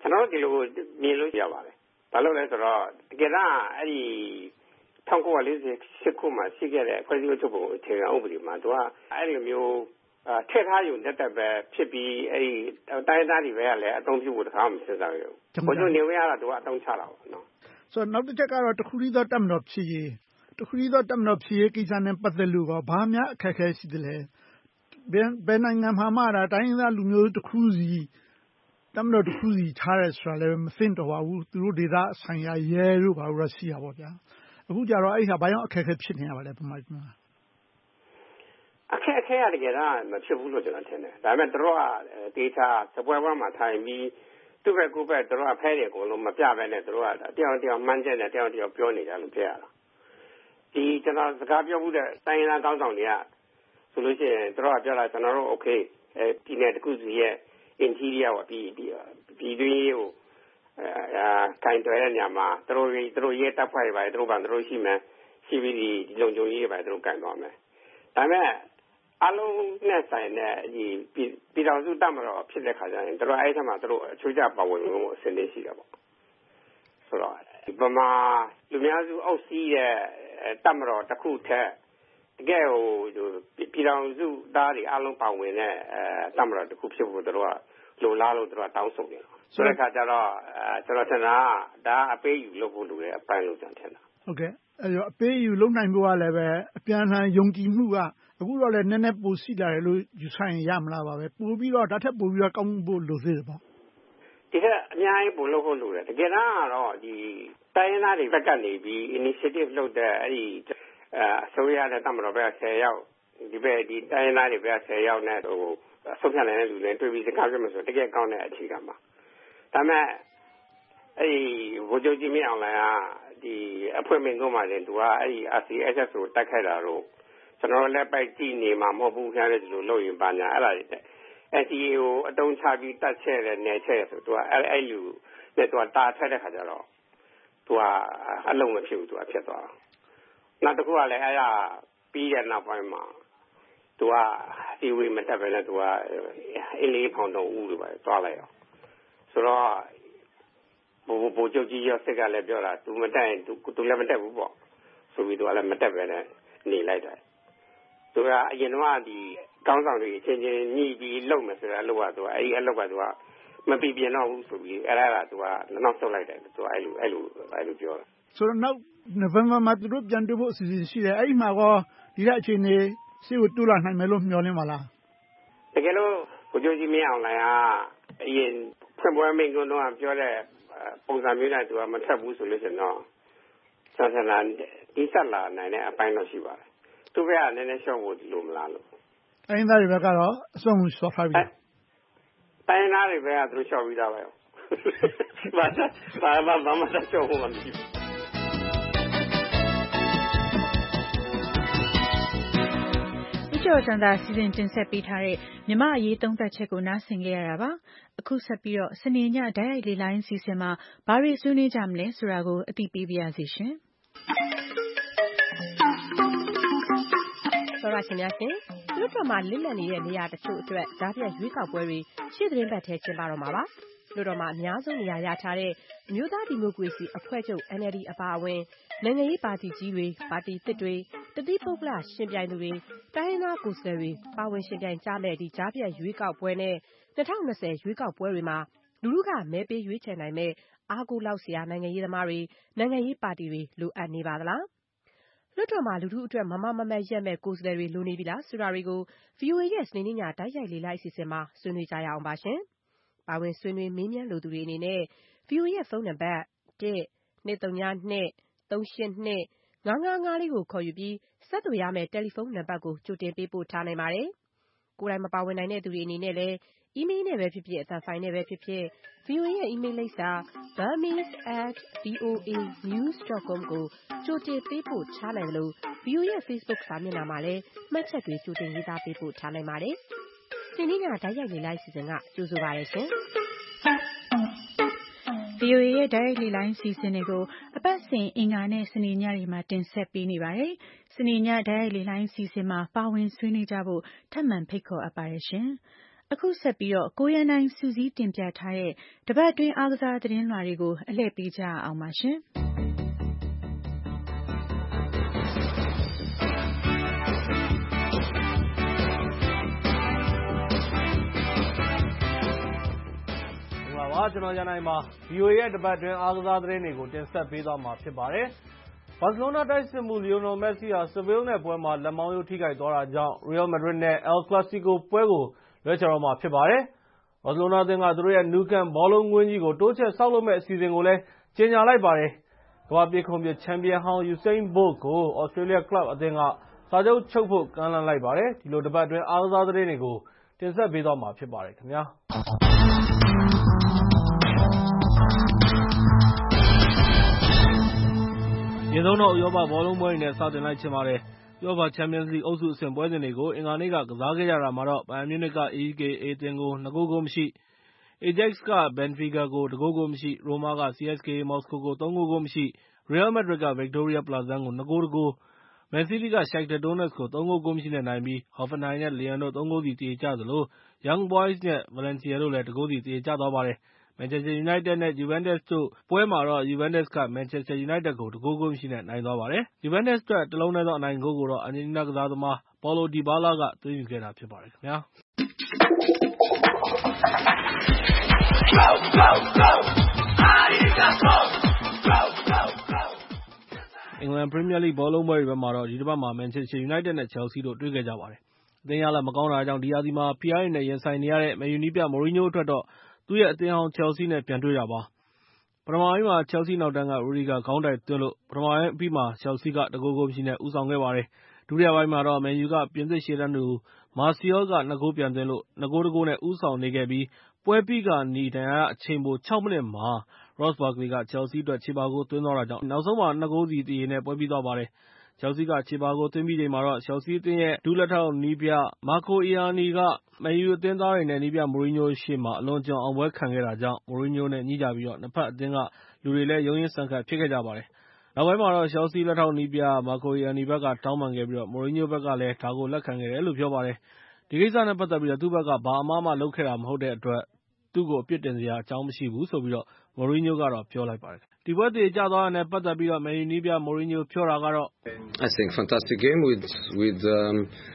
ကျွန်တော်တို့ဒီလိုမြင်လို့ရပါတယ်ဘာလို့လဲဆိုတော့တကယ်တော့အဲ့ဒီ၁၉၄၈ခုမှာရှိခဲ့တဲ့ဖွဲ့စည်းအုပ်ချုပ်ပုံအခြေခံဥပဒေမှာသူကအဲ့ဒီမျိုးထည့်ထားယူတတ်တတ်ပဲဖြစ်ပြီးအဲ့ဒီတိုင်းသားတွေပဲကလည်းအသုံးပြုဖို့တခါမှမစဉ်းစားဘူးဘိုးတို့နေဝဲရတာသူကအသုံးချတာပေါ့နော်ဆိုတော့နောက်တစ်ချက်ကတော့တခုတည်းသောတပ်မတော်ဖြစ်ရေးတခုတည်းသောတပ်မတော်ဖြစ်ရေးကိစ္စနဲ့ပတ်သက်လို့ကဘာများအခက်အခဲရှိသလဲဘယ်ဘယ်နိုင်ငံမှာမှတာတိုင်းသားလူမျိုးတစ်ခုစီတပ်မတော်တစ်ခုစီထားရဲဆိုတာလည်းမသိတော့ပါဘူးသူတို့ဒေသအဆိုင်ရာရဲတို့ဘာလို့ရှိရပါဗျာအခုကြတော့အဲ့ဟာဘာကြောင့်အခက်အခဲဖြစ်နေရပါလဲပမာကြီးမှာအခက်အခဲရတကယ်တော့မဖြစ်ဘူးလို့ကျွန်တော်ထင်တယ်ဒါပေမဲ့တို့ကဒေတာစပွဲပွဲမှာထိုင်ပြီးသူ့ဘက်ကိုယ်ဘက်တို့ကဖဲတယ်ကိုလုံးမပြဘဲနဲ့တို့ကတယောက်တယောက်မှန်းချက်နဲ့တယောက်တယောက်ပြောနေကြလို့ပြရတာဒီကျွန်တော်စကားပြောမှုတဲ့တိုင်းသားကောင်းဆောင်တွေကဆိုလို့ရှိရင်တို့ကပြောတာကျွန်တော်တို့โอเคအဲဒီနေ့တခုစီရဲ့ interior ကိုပြီးပြီးပြီးတွင်းကိုအဲခိုင်တွယ်တဲ့ညမှာတို့တို့ရဲတပ်ဖွဲ့တွေပါတို့ဘာတို့ရှိမယ်ရှိပြီးဒီလုံခြုံရေးတွေပါတို့ကန်သွားမယ်ဒါပေမဲ့အလုံးနဲ့ဆိုင်တဲ့ဒီပြည်တော်စုတပ်မတော်ဖြစ်တဲ့ခါကျရင်တို့အဲ့ထက်မှတို့အချိုးကျပါဝင်လို့အစင်းလေးရှိတာပေါ့ဆိုတော့ဗမာလူများစုအောက်စီးတဲ့တပ်မတော်တစ်ခုထက်တကယ်ဟိုပြည်တော်စုသားတွေအလုံးပါဝင်တဲ့အဲတပ်မတော်တစ်ခုဖြစ်ဖို့တို့ကလိုလားလို့တို့ကတောင်းဆိုနေတယ်ဆိုတဲ့ခါကျတော့ကျွန်တော်ထင်တာဒါအပေးယူလုပ်ဖို့လိုတယ်အပိုင်းလို့ကျွန်တော်ထင်တာဟုတ်ကဲ့အဲ့တော့အပေးယူလုပ်နိုင်ဖို့ကလည်းပဲအပြန်အလှန်ယုံကြည်မှုကအခုတော့လည်းနည်းနည်းပိုရှိလာတယ်လို့ယူဆရင်ရမလားပါပဲပို့ပြီးတော့ဒါထက်ပို့ပြီးတော့ကောင်းဖို့လိုသေးတယ်ပေါ့ဒီကအများကြီးပို့လို့ဖို့လိုတယ်တကယ်တော့ဒီတိုင်းရင်းသားတွေဘက်ကနေပြီး initiative လုပ်တဲ့အဲ့ဒီအစိုးရနဲ့တပ်မတော်ဘက်ကဆယ်ယောက်ဒီဘက်ဒီတိုင်းရင်းသားတွေဘက်ကဆယ်ယောက်နဲ့ဟိုဆုံးဖြတ်နိုင်တဲ့လူတွေတွေ့ပြီးစကားပြောမှဆိုတကယ်ကောင်းတဲ့အခြေခံပါဒါမဲ့အဲ့ဒီဗိုလ်ချုပ်ကြီးမင်းအောင်လှိုင်ကဒီအဖွဲ့မင်းတို့မှလည်းသူကအဲ့ဒီ R C S S ကိုတက်ခိုက်တာတော့ကျွန်တော်လည်းပိုက်ကြည့်နေမှာမဟုတ်ဘူးခင်ဗျားလည်းဒီလိုလုပ်ရင်ပါညာအဲ့ဒါတွေ S D A ကိုအတုံးချပြီးတတ်ချဲ့တယ်နယ်ချဲ့ဆိုသူကအဲ့အဲ့လူနဲ့သူကတာထွက်တဲ့ခါကျတော့သူကအလုံးမဖြစ်ဘူးသူကဖြစ်သွားနောက်တစ်ခုကလည်းအဲ့ဒါပြီးတဲ့နောက်ပိုင်းမှာသူကဒီဝေးမတက်ပဲနဲ့သူကအင်းလေးဖောင်တော်ဦးလိုပဲသွားလိုက်အောင်ဆိုတော့ဘိုးဘိုးချုပ်ကြီးရောစိတ်ကလည်းပြောတာသူမတက်ရင်သူသူလည်းမတက်ဘူးပေါ့ဆိုပြီးသူကလည်းမတက်ပဲနဲ့နေလိုက်တယ်သူကအရင်တော့ဒီကောင်းဆောင်တွေအချင်းချင်းညှိပြီးလုပ်မယ်ဆိုတဲ့အလုပ်ကသူကအဲ့ဒီအလုပ်ကသူကမပြပြတော့ဘူးဆိုပြီးအဲ့ဒါကသူကနောက်ဆုတ်လိုက်တယ်သူအဲ့လိုအဲ့လိုအဲ့လိုပြောတာဆိုတော့နောက် November မှာသူတို့ပြန်တွေ့ဖို့အစီအစဉ်ရှိတယ်အဲ့ဒီမှာကောဒီလက်အခြေအနေရှေ့ကိုတိုးလာနိုင်မယ်လို့မျှော်လင့်ပါလားတကယ်လို့ကိုကြိုးကြီးမင်းအောင်လိုင်ကအရင်ဖွင့်ပွဲမိန့်ခွန်းတော့ပြောတဲ့ပုံစံမျိုးနဲ့သူကမထပ်ဘူးဆိုလို့ရှိရင်တော့ဆန္ဒနာဒီဆက်လာနိုင်တဲ့အပိုင်းတော့ရှိပါတယ်သူကလည်းနည်းနည်းရှော့ဖို့ဒီလိုမလားလို့တိုင်းသားတွေဘက်ကတော့အစွမ်းမှုရှော့ထားပြီတိုင်းသားတွေဘက်ကသူရှော့ပြီးသားပဲဘာဘာဘာဘာမှရှော့ဖို့မရှိဘူးကျော်စံသာစီစဉ်တင်ဆက်ပေးထားတဲ့မြမအရေးသုံးသပ်ချက်ကိုနားဆင်ကြရတာပါအခုဆက်ပြီးတော့စနေညဓာတ်ရိုက်လေလိုင်းစီစဉ်မှာဘာတွေဆွေးနွေးကြမလဲဆိုတာကိုအသိပေးပါရစေရှင်သောရရှင်များရှင်လွှတ်တော်မှာလစ်လပ်နေတဲ့နေရာတချို့အတွက်ကြားပြတ်ရွေးကောက်ပွဲတွေရှေ့သတင်းပတ်ထဲကျင်းပတော့မှာပါလွှတ်တော်မှာအများဆုံးနေရာရထားတဲ့အမျိုးသားဒီမိုကရေစီအဖွဲ့ချုပ် N L D အပါအဝင်နိုင်ငံရေးပါတီကြီးတွေပါတီသစ်တွေတတိပုဂ္ဂလရှင်ပြိုင်သူတွေတိုင်းရင်းသားကိုယ်စားလှယ်တွေပါဝင်ရှင်ပြိုင်ကြမဲ့ဒီကြားပြတ်ရွေးကောက်ပွဲနဲ့၂၀၂၀ရွေးကောက်ပွဲတွေမှာလူထုကမဲပေးရွေးချယ်နိုင်မဲ့အားကိုးလောက်စရာနိုင်ငံရေးသမားတွေနိုင်ငံရေးပါတီတွေလိုအပ်နေပါသလားလွှတ်တော်မှာလူထုအတွက်မမမမတ်ရက်မဲ့ကိုယ်စားလှယ်တွေလိုနေပြီလားဆိုတာတွေကို V O A ရဲ့စနေနေ့ညဓာတ်ရိုက်လေလိုက်အစီအစဉ်မှာဆွေးနွေးကြရအောင်ပါရှင်ပါဝင်ဆွေးနွေးမေးမြန်းလိုသူတွေအနေနဲ့ V O A ရဲ့ဖုန်းနံပါတ်၁ ၂၃၂ ၃၈၂ ၅၅၅ လေးကိုခေါ်ယူပြီးဆက်သွယ်ရမယ့်တယ်လီဖုန်းနံပါတ်ကိုကြိုတင်ပေးပို့ထားနိုင်ပါတယ်။ကိုယ်တိုင်မပါဝင်နိုင်တဲ့သူတွေအနေနဲ့လည်းအီးမေးလ်နဲ့ပဲဖြစ်ဖြစ်အသံဖိုင်နဲ့ပဲဖြစ်ဖြစ် V O A ရဲ့အီးမေးလ်လိပ်စာ burmese at voa news dot com ကိုကြိုတင်ပေးပို့ထားနိုင်တယ်လို့ V O A ရဲ့ Facebook စာမျက်နှာမှာလည်းမှတ်ချက်တွေကြိုတင်ရေးသားပေးပို့ထားနိုင်ပါတယ်။ဒီနေ့ညဓာတ်ရိုက်လေလိုက်စီစဉ်ကကြိုဆိုပါရရှင်။ V O A ရဲ့ဓာတ်ရိုက်လေလိုင်းစီစဉ်တွေကိုအပတ်စဉ်အင်္ဂါနဲ့စနေညတွေမှာတင်ဆက်ပေးနေပါတယ်။စနေညဓာတ်ရိုက်လေလိုင်းစီစဉ်မှာပါဝင်ဆွေးနွေးကြဖို့ထပ်မံဖိတ်ခေါ်အပ်ပါတယ်ရှင်။အခုဆက်ပြီးတော့ကိုရန်နိုင်စုစည်းတင်ပြထားတဲ့တပတ်အတွင်းအားကစားသတင်းလွှာတွေကိုအလှည့်ပေးကြအောင်ပါရှင်။ကျွန်တော်ရန်နိုင်ပါ ဗီအိုအေ ရဲ့တပတ်တွင်အားကစားသတင်းတွေကိုတင်ဆက်ပေးသွားမှာဖြစ်ပါတယ်။ဘာစီလိုနာတိုက်စစ်မှုလီယိုနယ်မက်ဆီဟာဆီဗီးနဲ့ပွဲမှာလက်မောင်းရိုးထိခိုက်သွားတာကြောင့်ရီယယ်မက်ဒရစ်နဲ့အယ်ကလပ်စီကိုပွဲကိုလွှဲချတော့မှာဖြစ်ပါတယ်။ဘာစီလိုနာအသင်းကသူတို့ရဲ့နူကန်ဘောလုံးကွင်းကြီးကိုတိုးချဲ့ဆောက်လုပ်မဲ့အစီအစဉ်ကိုလည်းကြေညာလိုက်ပါတယ်။ကမ္ဘာ့ပြေးခုန်ပစ်ချန်ပီယံဟောင်းယူစိန်းဘို့ကိုဩစတြေးလျကလပ်အသင်းကစာချုပ်ချုပ်ဖို့ကမ်းလှမ်းလိုက်ပါတယ်။ဒီလိုတပတ်တွင်အားကစားသတင်းတွေကိုတင်ဆက်ပေးသွားမှာဖြစ်ပါတယ်ခင်ဗျာ။ရင်းဆုံးတော့ဥရောပဘောလုံးပွဲတွေနဲ့စတင်လိုက်ချင်ပါတယ်။ဥရောပချန်ပီယံစ်လိဂ်အုပ်စုအဆင့်ပွဲစဉ်တွေကိုအင်္ဂါနေ့ကကစားခဲ့ကြတာမှာတော့ဘိုင်ယန်မြူးနစ်က အေ အီ ကေ အေ အသင်းကိုနှစ်ဂိုးဂိုးမရှိ၊ အေဂျက်စ်ကဘန်ဖီကာကိုတစ်ဂိုးဂိုးမရှိ၊ ရိုမာက စီ အက်စ် ကေ အေ မော်စကိုကိုသုံးဂိုးဂိုးမရှိ၊ ရီယယ်မက်ဒရစ်က ဗစ်တိုးရီးယားပလာဇန်းကိုနှစ်ဂိုးတစ်ဂိုး၊ မန်စီးတီးကရှိုက်တာဒိုနက်စ်ကိုသုံးဂိုးဂိုးမရှိနဲ့နိုင်ပြီးဟော်ဖန်ဟိုင်နဲ့ လီယန်တို့သုံးဂိုးစီသရေကျသလို Young Boys နဲ့ ဗာလန်စီယာတို့လည်းတစ်ဂိုးစီသရေကျသွားပါတယ်။ မန်ချက်စတာယူနိုက်တက်နဲ့ ဂျူဗန်တက်စ်တို့ပွဲမှာတော့ဂျူဗန်တက်စ်ကမန်ချက်စတာယူနိုက်တက်ကိုတစ်ဂိုးဂိုးမရှိနဲ့နိုင်သွားပါတယ်။ ဂျူဗန်တက်စ်အတွက်တစ်လုံးတည်းသောအနိုင်ဂိုးကိုတော့အာဂျင်တီးနားကစားသမားပေါလိုဒီဘာလာကသွင်းယူခဲ့တာဖြစ်ပါတယ်ခင်ဗျာ။အင်္ဂလန်ပရီးမီးယားလိဂ်ဘောလုံးပွဲတွေဘက်မှာတော့ဒီတစ်ပတ်မှာမန်ချက်စတာယူနိုက်တက်နဲ့ချယ်လ်ဆီတို့တွေ့ခဲ့ကြပါတယ်။အသင်းရလဒ်မကောင်းတာကြောင့်ဒီရာသီမှာဖိအားတွေနဲ့ရင်ဆိုင်နေရတဲ့မန်ယူနည်းပြမိုရီညိုအတွက်တော့သူ့ရဲ့အသင်းဟောင်းချယ်လ်ဆီနဲ့ပြန်တွေ့တာပါ။ပထမပိုင်းမှာချယ်လ်ဆီနောက်တန်းကရူဒီဂါခေါင်းတိုက်သွင်းလို့ပထမပိုင်းအပြီးမှာချယ်လ်ဆီကတစ်ဂိုးဂိုးမရှိနဲ့ဦးဆောင်ခဲ့ပါတယ်။ဒုတိယပိုင်းမှာတော့မန်ယူကပြင်သစ်ရှေ့တန်းသူမာစီယောလ်ကနှစ်ဂိုးပြန်သွင်းလို့နှစ်ဂိုးတစ်ဂိုးနဲ့ဦးဆောင်နေခဲ့ပြီးပွဲပြီးခါနီးဒဏ်ရာရအချိန်ပိုခြောက်မိနစ်မှာ Ross Barkley ကချယ်လ်ဆီအတွက်ချေပဂိုးသွင်းသွားတာကြောင့်နောက်ဆုံးမှာနှစ်ဂိုးစီသရေနဲ့ပွဲပြီးသွားပါတယ်။ချယ်လ်ဆီကချေပဂိုးသွင်းပြီးချိန်မှာတော့ချယ်လ်ဆီအသင်းရဲ့ဒုလက်ထောက်နည်းပြမာကိုအီယာနီကမန်ယူအသင်းသားတွေနဲ့နည်းပြမိုရီညိုရှေ့မှာအလွန်အကျွံအောင်ပွဲခံခဲ့တာကြောင့်မိုရီညိုနဲ့ညှိကြပြီးနှစ်ဖက်အသင်းကလူတွေလည်းရုန်းရင်းဆန်ခတ်ဖြစ်ခဲ့ကြပါတယ်။နောက်ပိုင်းမှာတော့ချယ်လ်ဆီလက်ထောက်နည်းပြမာကိုအီယာနီဘက်ကတောင်းပန်ခဲ့ပြီးမိုရီညိုဘက်ကလည်းဒါကိုလက်ခံခဲ့တယ်လို့ပြောပါတယ်။ဒီကိစ္စနဲ့ပတ်သက်ပြီးသူ့ဘက်ကဘာအမှားမှလုပ်ခဲ့တာမဟုတ်တဲ့အတွက်သူ့ကိုအပြစ်တင်စရာအကြောင်းမရှိဘူးဆိုပြီးမိုရီညိုကတော့ပြောလိုက်ပါတယ်။ဒီပွဲသရေကျသွားတာနဲ့ပတ်သက်ပြီးမန်ယူနည်းပြမိုရီညိုပြောတာကတော့ I think fantastic game with with um,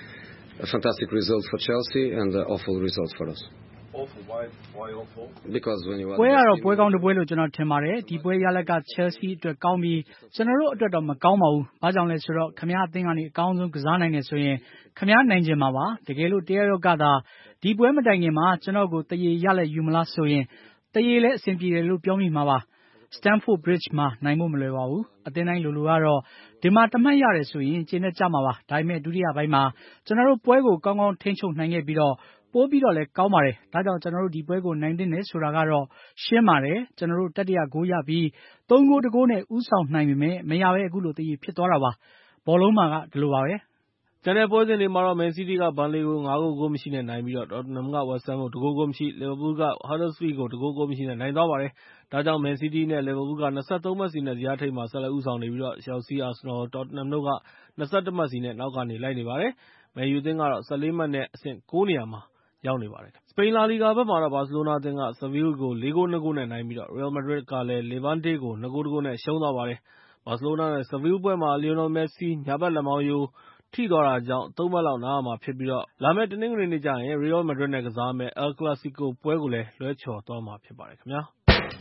a fantastic result for Chelsea and an awful result for us. Awful why why awful? Because when you are ပွဲကတော့ပွဲကောင်းတစ်ပွဲလို့ကျွန်တော်ထင်ပါတယ်ဒီပွဲရလက်က Chelsea အတွက်ကောင်းပြီးကျွန်တော်တို့အတွက်တော့မကောင်းပါဘူး။ဘာကြောင့်လဲဆိုတော့ခမရအသင်းကနေအကောင်းဆုံးကစားနိုင်တယ်ဆိုရင်ခမရနိုင်ချင်မှာပါ။တကယ်လို့တရားရောက်ကသာဒီပွဲမတိုင်ခင်မှာကျွန်တော်ကိုတရေရလက်ယူမလားဆိုရင်တရေလည်းအဆင်ပြေတယ်လို့ပြောမိမှာပါ။ Stamford Bridge မှာနိုင်ဖို့မလွယ်ပါဘူး။အသင်းတိုင်းလိုလိုကတော့ဒီမှာတမှတ်ရတယ်ဆိုရင်ကျေနပ်ကြမှာပါ။ဒါပေမဲ့ဒုတိယပိုင်းမှာကျွန်တော်တို့ပွဲကိုကောင်းကောင်းထိန်းချုပ်နိုင်ခဲ့ပြီးတော့ပိုးပြီးတော့လည်းကောင်းပါတယ်။ဒါကြောင့်ကျွန်တော်တို့ဒီပွဲကိုနိုင်သင့်တယ်ဆိုတာကတော့ရှင်းပါတယ်။ကျွန်တော်တို့တတိယဂိုးရပြီးသုံးဂိုးတစ်ဂိုးနဲ့ဦးဆောင်နိုင်ပေမဲ့မရဘဲအခုလိုတည်ဖြစ်သွားတာပါ။ဘောလုံးမှာကဒီလိုပါပဲ။ကျန်တဲ့ပွဲစဉ်တွေမှာတော့မန်စီးတီးကဘန်လေကိုငါးဂိုးဂိုးမရှိနဲ့နိုင်ပြီးတော့ဒေါ့တနမ်ကဝက်ဆမ်ကိုတစ်ဂိုးဂိုးမရှိလီဗာပူးလ်ကဟတ်ဒါစ်ဖီးကိုတစ်ဂိုးဂိုးမရှိနဲ့နိုင်သွားပါတယ်။ဒါကြောင့်မန်စီးတီးနဲ့လီဗာပူးလ်က၂၃မှတ်စီနဲ့ဇယားထိပ်မှာဆက်လက်ဦးဆောင်နေပြီးချယ်လ်ဆီ၊အာဆင်နယ်၊ဒေါ့တနမ်တို့က၂၁မှတ်စီနဲ့နောက်ကနေလိုက်နေပါတယ်။မန်ယူအသင်းကတော့၁၄မှတ်နဲ့အဆင့်ကိုးနေရာမှာရောက်နေပါတယ်။စပိန်လာလီဂါဘက်မှာတော့ဘာစီလိုနာအသင်းကဆီဗီးလ်ကိုလေးဂိုး၂ ဂိုးနဲ့နိုင်ပြီးရီယယ်မက်ဒရစ်ကလည်းလေဗန်းတေးကို၂ ဂိုး၁ ဂိုးနဲ့ရှုံးသွားပါတယ်။ဘာစီလိုနာနဲ့ဆီဗီးလ်ပွဲမှာလီယိုနယ်မက်ဆီညာဘက်လက်မောင်းရိုးထိသွားတာကြောင့်သုံးပတ်လောက်နားရမှာဖြစ်ပြီးလာမယ့်တနင်္ဂနွေနေ့ကျရင်ရီယယ်မက်ဒရစ်နဲ့ကစားမယ့်အယ်ကလပ်စီကိုပွဲကိုလည်းလွှဲချော်သွားမှာဖြစ်ပါတယ်ခင်ဗျာ။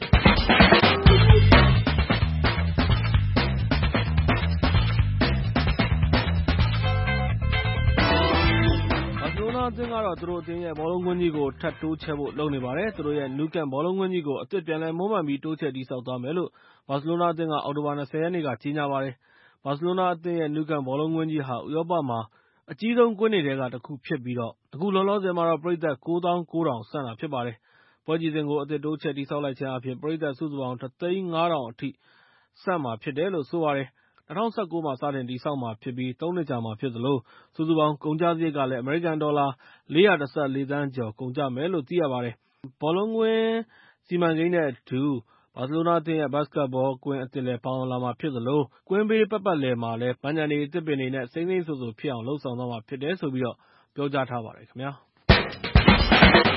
အသင်းကတော့သူတို့အသင်းရဲ့ဘောလုံးကွင်းကြီးကိုထပ်တိုးချဲ့ဖို့လုပ်နေပါတယ်။သူတို့ရဲ့နူကန်ဘောလုံးကွင်းကြီးကိုအသစ်ပြန်လည်မွမ်းမံပြီးတိုးချဲ့တည်ဆောက်သွားမယ်လို့ဘာစီလိုနာအသင်းကအောက်တိုဘာ၂၀ရက်နေ့ကကြေညာပါတယ်။ဘာစီလိုနာအသင်းရဲ့နူကန်ဘောလုံးကွင်းကြီးဟာဥရောပမှာအကြီးဆုံးကွင်းတွေထဲကတစ်ခုဖြစ်ပြီးအခုလောလောဆယ်မှာတော့ပရိသတ်ကိုးသောင်းကိုးထောင်ဆန့်တာဖြစ်ပါတယ်။ပွဲကြည့်စဉ်ကိုအသစ်တိုးချဲ့တည်ဆောက်လိုက်ခြင်းအားဖြင့်ပရိသတ်စုစုပေါင်းတစ်သိန်းငါးထောင်အထိဆန့်မှာဖြစ်တယ်လို့ဆိုပါတယ်။၂၀၁၉မှာစတင်တည်ဆောက်မှာဖြစ်ပြီးသုံးနှစ်ကြာမှာဖြစ်သလိုစုစုပေါင်းကုန်ကျစရိတ်ကလည်းအမေရိကန်ဒေါ်လာလေးရာ၁၄သန်းကျော်ကုန်ကျမယ်လို့သိရပါတယ်။ဘောလုံးကွင်းစီမံကိန်းနဲ့အတူဘာစီလိုနာအသင်းရဲ့ဘတ်စကတ်ဘောကွင်းအသစ်လည်းပါဝင်လာမှာဖြစ်သလိုကွင်းဘေးပတ်ပတ်လည်မှာလည်းပန်းခြံတွေသစ်ပင်တွေနဲ့စိမ်းစိမ်းစိုစိုဖြစ်အောင်လုပ်ဆောင်သွားမှာဖြစ်တယ်လို့ပြောကြားထားပါတယ်ခင်ဗျာ။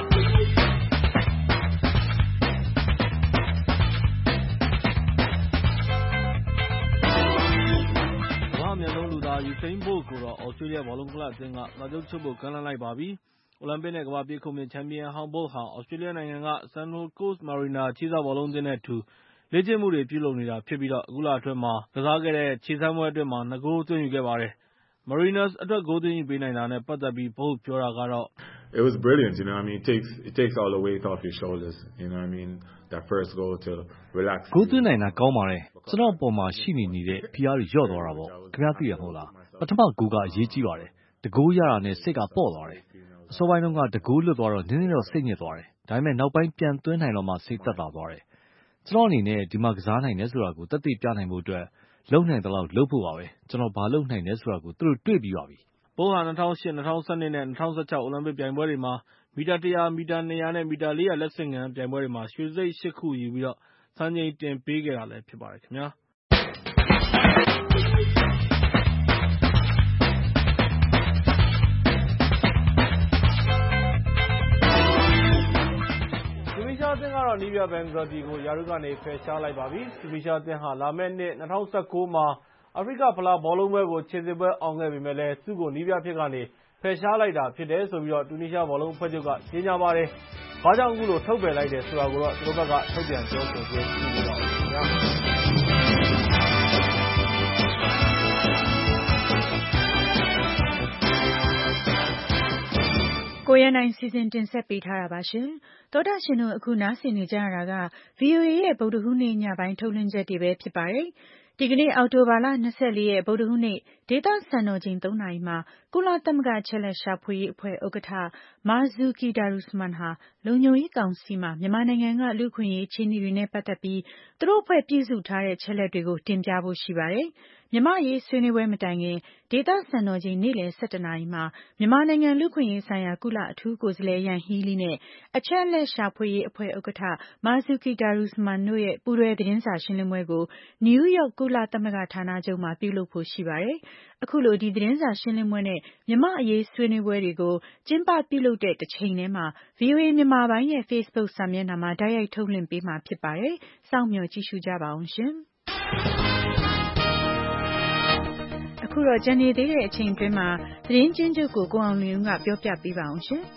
ယူစိန်းဘို့ကိုတော့ဩစတြေးလျဘောလုံးကလပ်အသင်းကစာချုပ်ချုပ်ဖို့ကမ်းလှမ်းလိုက်ပါပြီ။အိုလံပစ်နဲ့ကမ္ဘာ့ပြေးခုံမြင့်ချန်ပီယံဟောင်းဘို့ဟာဩစတြေးလျနိုင်ငံက Sunwolls Coast Mariner ခြေစဘောလုံးအသင်းနဲ့အတူလေ့ကျင့်မှုတွေပြုလုပ်နေတာဖြစ်ပြီးအခုလအတွင်းမှာကစားခဲ့တဲ့ခြေစမ်းပွဲအတွင်းမှာနှစ်ဂိုးသွင်းယူခဲ့ပါတယ်။ Mariners အတွက်ဂိုးသွင်းယူပေးနိုင်တာနဲ့ပတ်သက်ပြီးဘို့ပြောတာကတော့ It was brilliant, you know. I mean, it takes it takes all the weight off your shoulders. You know what I mean? That first goal to relax. ဂိုးသွင်းနိုင်တာကောင်းပါတယ်။ကျွန်တော်အပေါ်မှာရှိနေနေတဲ့ဖိအားတွေလျော့သွားတာပေါ့။ခင်ဗျားသိရမဟုတ်လား။ပထမဂိုးကအရေးကြီးပါတယ်။တဂိုးရတာနဲ့စိတ်ကပေါ့သွားတယ်။အစောပိုင်းတုန်းကတဂိုးလွတ်သွားတော့နည်းနည်းတော့စိတ်ညစ်သွားတယ်။ဒါပေမဲ့နောက်ပိုင်းပြန်သွင်းနိုင်တော့မှစိတ်သက်သာသွားတယ်။ကျွန်တော်အနေနဲ့ဒီမှာကစားနိုင်တယ်ဆိုတာကိုသက်သေပြနိုင်ဖို့အတွက်လုံနိုင်တဲ့လောက်လုပ်ဖို့ပါပဲ။ကျွန်တော်ဘာလုပ်နိုင်လဲဆိုတာကိုသူတို့တွေ့ပြီးပါပြီ။ဘို့ဟာ၂၀၀၈ ၂၀၁၂ နဲ့၂၀၁၆ အိုလံပစ်ပြိုင်ပွဲတွေမှာမီတာတစ်ရာ၊မီတာနှစ်ရာနဲ့မီတာလေးရာလက်ဆင့်ကမ်းပြိုင်ပွဲတွေမှာရွှေတံဆိပ်ရှစ်ခုယူပြီးစံချိန်တင်ပေးခဲ့တာလည်းဖြစ်ပါတယ်ခင်ဗျာ။တူနီးရှားအသင်းကတော့နီးပြဘန်ဂါဒီကိုရာထူးကနေဖယ်ရှားလိုက်ပါပြီ။တူနီးရှားအသင်းဟာလာမယ့်နှစ်၂၀၁၉မှာအာဖရိကဖလားဘောလုံးပွဲကိုခြေစစ်ပွဲအောင်ခဲ့ပေမယ့်လည်းသူ့ကိုနီးပြအဖြစ်ကနေဖယ်ရှားလိုက်တာဖြစ်တယ်ဆိုပြီးတူနီးရှားဘောလုံးအဖွဲ့ချုပ်ကကြေညာပါတယ်။ဘာကြောင့်အခုလိုထုတ်ပယ်လိုက်တယ်ဆိုတာကိုတော့သူတို့ဘက်ကထုတ်ပြန်ပြောဆိုခြင်းမရှိသေးပါဘူးခင်ဗျာ။ကိုရဲနိုင်စီစဉ်တင်ဆက်ပေးထားတာပါရှင်။သောတာရှင်တို့အခုနားဆင်နေကြရတာက ဗွီအိုအေ ရဲ့ဗုဒ္ဓဟူးနေ့ညပိုင်းထုတ်လွှင့်ချက်တွေပဲဖြစ်ပါတယ်။ဒီကနေ့အောက်တိုဘာလ၂၄ရက်ဗုဒ္ဓဟူးနေ့ဒေသစံတော်ချိန်သုံးနာရီမှာကုလသမဂ္ဂအချက်အလက်ရှာဖွေရေးအဖွဲ့ဥက္ကဋ္ဌ Marzuki Darusman ဟာလုံခြုံရေးကောင်စီမှာမြန်မာနိုင်ငံကလူ့အခွင့်အရေးအခြေအနေတွေနဲ့ပတ်သက်ပြီးသူတို့အဖွဲ့ပြုစုထားတဲ့အချက်အလက်တွေကိုတင်ပြဖို့ရှိပါတယ်။မြန်မာ့အရေးဆွေးနွေးပွဲမတိုင်ခင်ဒေသစံတော်ချိန်နေ့လည်၁၁နာရီမှာမြန်မာနိုင်ငံလူ့အခွင့်အရေးဆိုင်ရာကုလအထူးကိုယ်စားလှယ်ယန်ဟီးလီနဲ့အချက်အလက်ရှာဖွေရေးအဖွဲ့ဥက္ကဋ္ဌ Marzuki Darusman တို့ရဲ့ပူးတွဲသတင်းစာရှင်းလင်းပွဲကိုနယူးယောက်ကုလသမဂ္ဂဌာနချုပ်မှာပြုလုပ်ဖို့ရှိပါတယ်။အခုလိုဒီသတင်းစာရှင်းလင်းပွဲနဲ့မြန်မာ့အရေးဆွေးနွေးပွဲတွေကိုကျင်းပပြုလုပ်တဲ့တစ်ချိန်တည်းမှာ ဗွီအိုအေမြန်မာပိုင်းရဲ့ Facebook စာမျက်နှာမှာတိုက်ရိုက်ထုတ်လွှင့်ပေးမှာဖြစ်ပါတယ်။စောင့်မျှော်ကြည့်ရှုကြပါအောင်ရှင်။အခုတော့ကျန်နေသေးတဲ့အချိန်အတွင်းမှာသတင်းချင်းချုပ်ကိုကိုအောင်လွင်ဦးကပြောပြပေးပါအောင်ရှင်။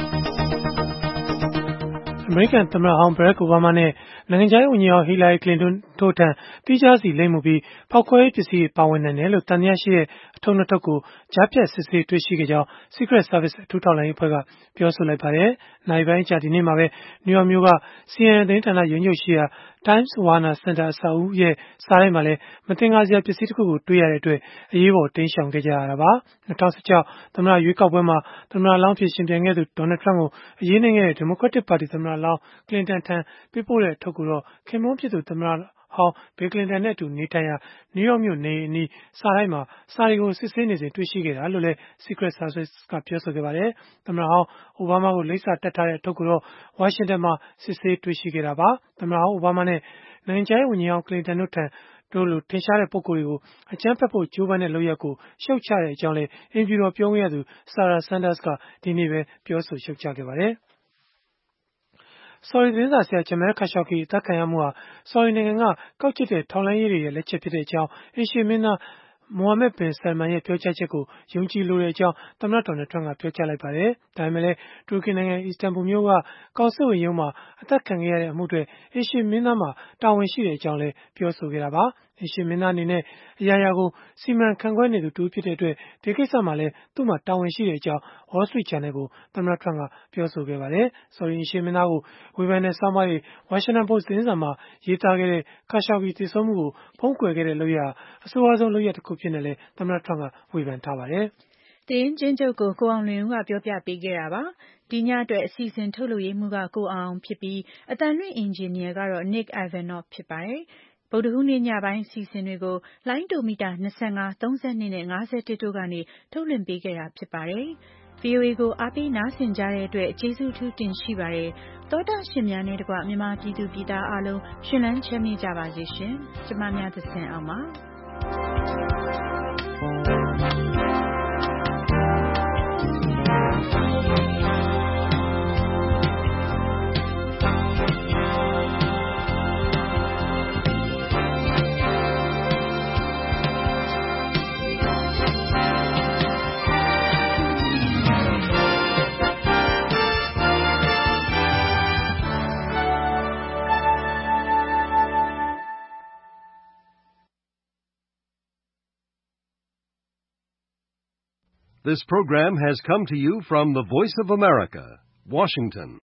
အမေရိကန်သမ္မတဟောင်းဘရက်အိုဘားမားနဲ့နိုင်ငံခြားရေးဝန်ကြီးဟောင်းဟီလာရီကလင်တွန်တို့ထံသီးခြားစီလိမ့်မှုပြီးဖောက်ခွဲရေးပစ္စည်းတွေပါဝင်နိုင်တယ်လို့သံသယရှိတဲ့အထုပ်နှစ်ထုပ်ကိုကြားဖြတ်စစ်ဆေးတွေ့ရှိခဲ့ကြောင်း Secret Service အထူးထောက်လှမ်းရေးအဖွဲ့ကပြောဆိုလိုက်ပါတယ်။နိုင်ပိုင်းကြာဒီနေ့မှာပဲနယူးယောက်မြို့က စီအန်အန် သတင်းဌာနရုံးချုပ်ရှိရာ Times Warner Center အဆောက်အဦရဲ့စားထဲမှာလည်းမသင်္ကာစရာပစ္စည်းတစ်ခုကိုတွေ့ရတဲ့အတွက်အရေးပေါ်တိမ်းရှောင်ခဲ့ကြရတာပါ။၂၀၁၆သမ္မတရွေးကောက်ပွဲမှာသမ္မတလောင်းဖြစ်ရှင်ပြိုင်ခဲ့သူဒေါ်နယ်ထရန့်ကိုအရေးနိုင်ခဲ့တဲ့ဒီမိုကရက်တစ်ပါတီသမ္မတလောင်းကလင်တန်ထံပေးပို့တဲ့အထုပ်ကိုတော့ခင်ပွန်းဖြစ်သူသမ္မတဟောင်းဘီကလင်တန်နဲ့အတူနေထိုင်ရာနယူးယောက်မြို့နေအနီးစားတိုင်းမှာစာတွေကိုစစ်ဆေးနေစဉ်တွေ့ရှိခဲ့တာလို့လည်း Secret Service ကပြောဆိုခဲ့ပါတယ်။သမ္မတဟောင်းအိုဘားမားကိုလိပ်စာတက်ထားတဲ့အထုပ်ကိုတော့ဝါရှင်တန်မှာစစ်ဆေးတွေ့ရှိခဲ့တာပါ။သမ္မတဟောင်းအိုဘားမားနဲ့နိုင်ငံခြားရေးဝန်ကြီးဟောင်းကလင်တန်တို့ထံတို့လိုထင်ရှားတဲ့ပုဂ္ဂိုလ်တွေကိုအကြမ်းဖက်ဖို့ကြိုးပမ်းတဲ့လုပ်ရပ်ကိုရှုတ်ချတဲ့အကြောင်းလည်းအင်ဖြူတော်ပြောခွင့်ရသူ Sarah Sanders ကဒီနေ့ပဲပြောဆိုရှုတ်ချခဲ့ပါတယ်။ ဆော်ဒီသတင်းစာဆရာ Jamal Khashoggi အသတ်ခံရမှုဟာဆော်ဒီနိုင်ငံကကောက်ကျစ်တဲ့ထောက်လှမ်းရေးတွေရဲ့လက်ချက်ဖြစ်ကြောင်းအိမ်ရှေ့မင်းသားMohammed bin Salman ရဲ့ပြောကြားချက်ကိုယုံကြည်လိုကြောင်းသမ္မတဒေါ်နယ်ထရန့်ကပြောကြားလိုက်ပါတယ်။ဒါပေမဲ့လည်းတူရကီနိုင်ငံအီစတန်ဘူလ်မြို့ကကောင်စစ်ဝန်ရုံးမှာအသက်ခံခဲ့ရတဲ့အမှုတွေအိမ်ရှေ့မင်းသားမှာတာဝန်ရှိကြောင်းလည်းပြောဆိုခဲ့တာပါ။အိမ်ရှေ့မင်းသားအနေနဲ့အရာရာကိုစီမံခန့်ခွဲနေသူတူဖြစ်တဲ့အတွက်ဒီကိစ္စမှာလည်းသူ့မှာတာဝန်ရှိကြောင်း Wall Street Journal ကိုသမ္မတထရန့်ကပြောဆိုခဲ့ပါတယ်။ဆော်ဒီအိမ်ရှေ့မင်းသားကိုဝေဖန်တဲ့ဆောင်းပါးတွေ Washington Post သတင်းစာမှာရေးသားခဲ့တဲ့ Khashoggi သေဆုံးမှုကိုဖုံးကွယ်ခဲ့တဲ့လုပ်ရပ်အဆိုးအဝါးဆုံးလုပ်ရပ်တစ်ခုဖြစ်နေလဲသမ္မတထရန့်ကဝေဖန်ထားပါတယ်။သတင်းချင်းချုပ်ကိုကိုအောင်လွင်ဦးကပြောပြပေးခဲ့တာပါ။ဒီညအတွက်အစီအစဉ်ထုတ်လုပ်ရေးမှူးကကိုအောင်ဖြစ်ပြီးအတန်လွင့်အင်ဂျင်နီယာကတော့ Nick Ivanov ဖြစ်ပါတယ်။ဗုဒ္ဓဟူးနေ့ညပိုင်းအစီအစဉ်တွေကိုလိုင်းဒိုမီတာ၂၅၊၃၂နဲ့၅၁တို့ကနေထုတ်လွှင့်ပေးခဲ့တာဖြစ်ပါတယ်။ ဗွီအိုအေကိုအားပေးနားဆင်ကြတဲ့အတွက်ကျေးဇူးအထူးတင်ရှိပါတယ်။သောတာရှင်များနဲ့တကွမြန်မာပြည်သူပြည်သားအားလုံးရှင်လန်းချမ်းမြေ့ကြပါစေရှင်။ကျမများသစဉ်အောင်ပါ။ This program has come to you from the Voice of America, Washington.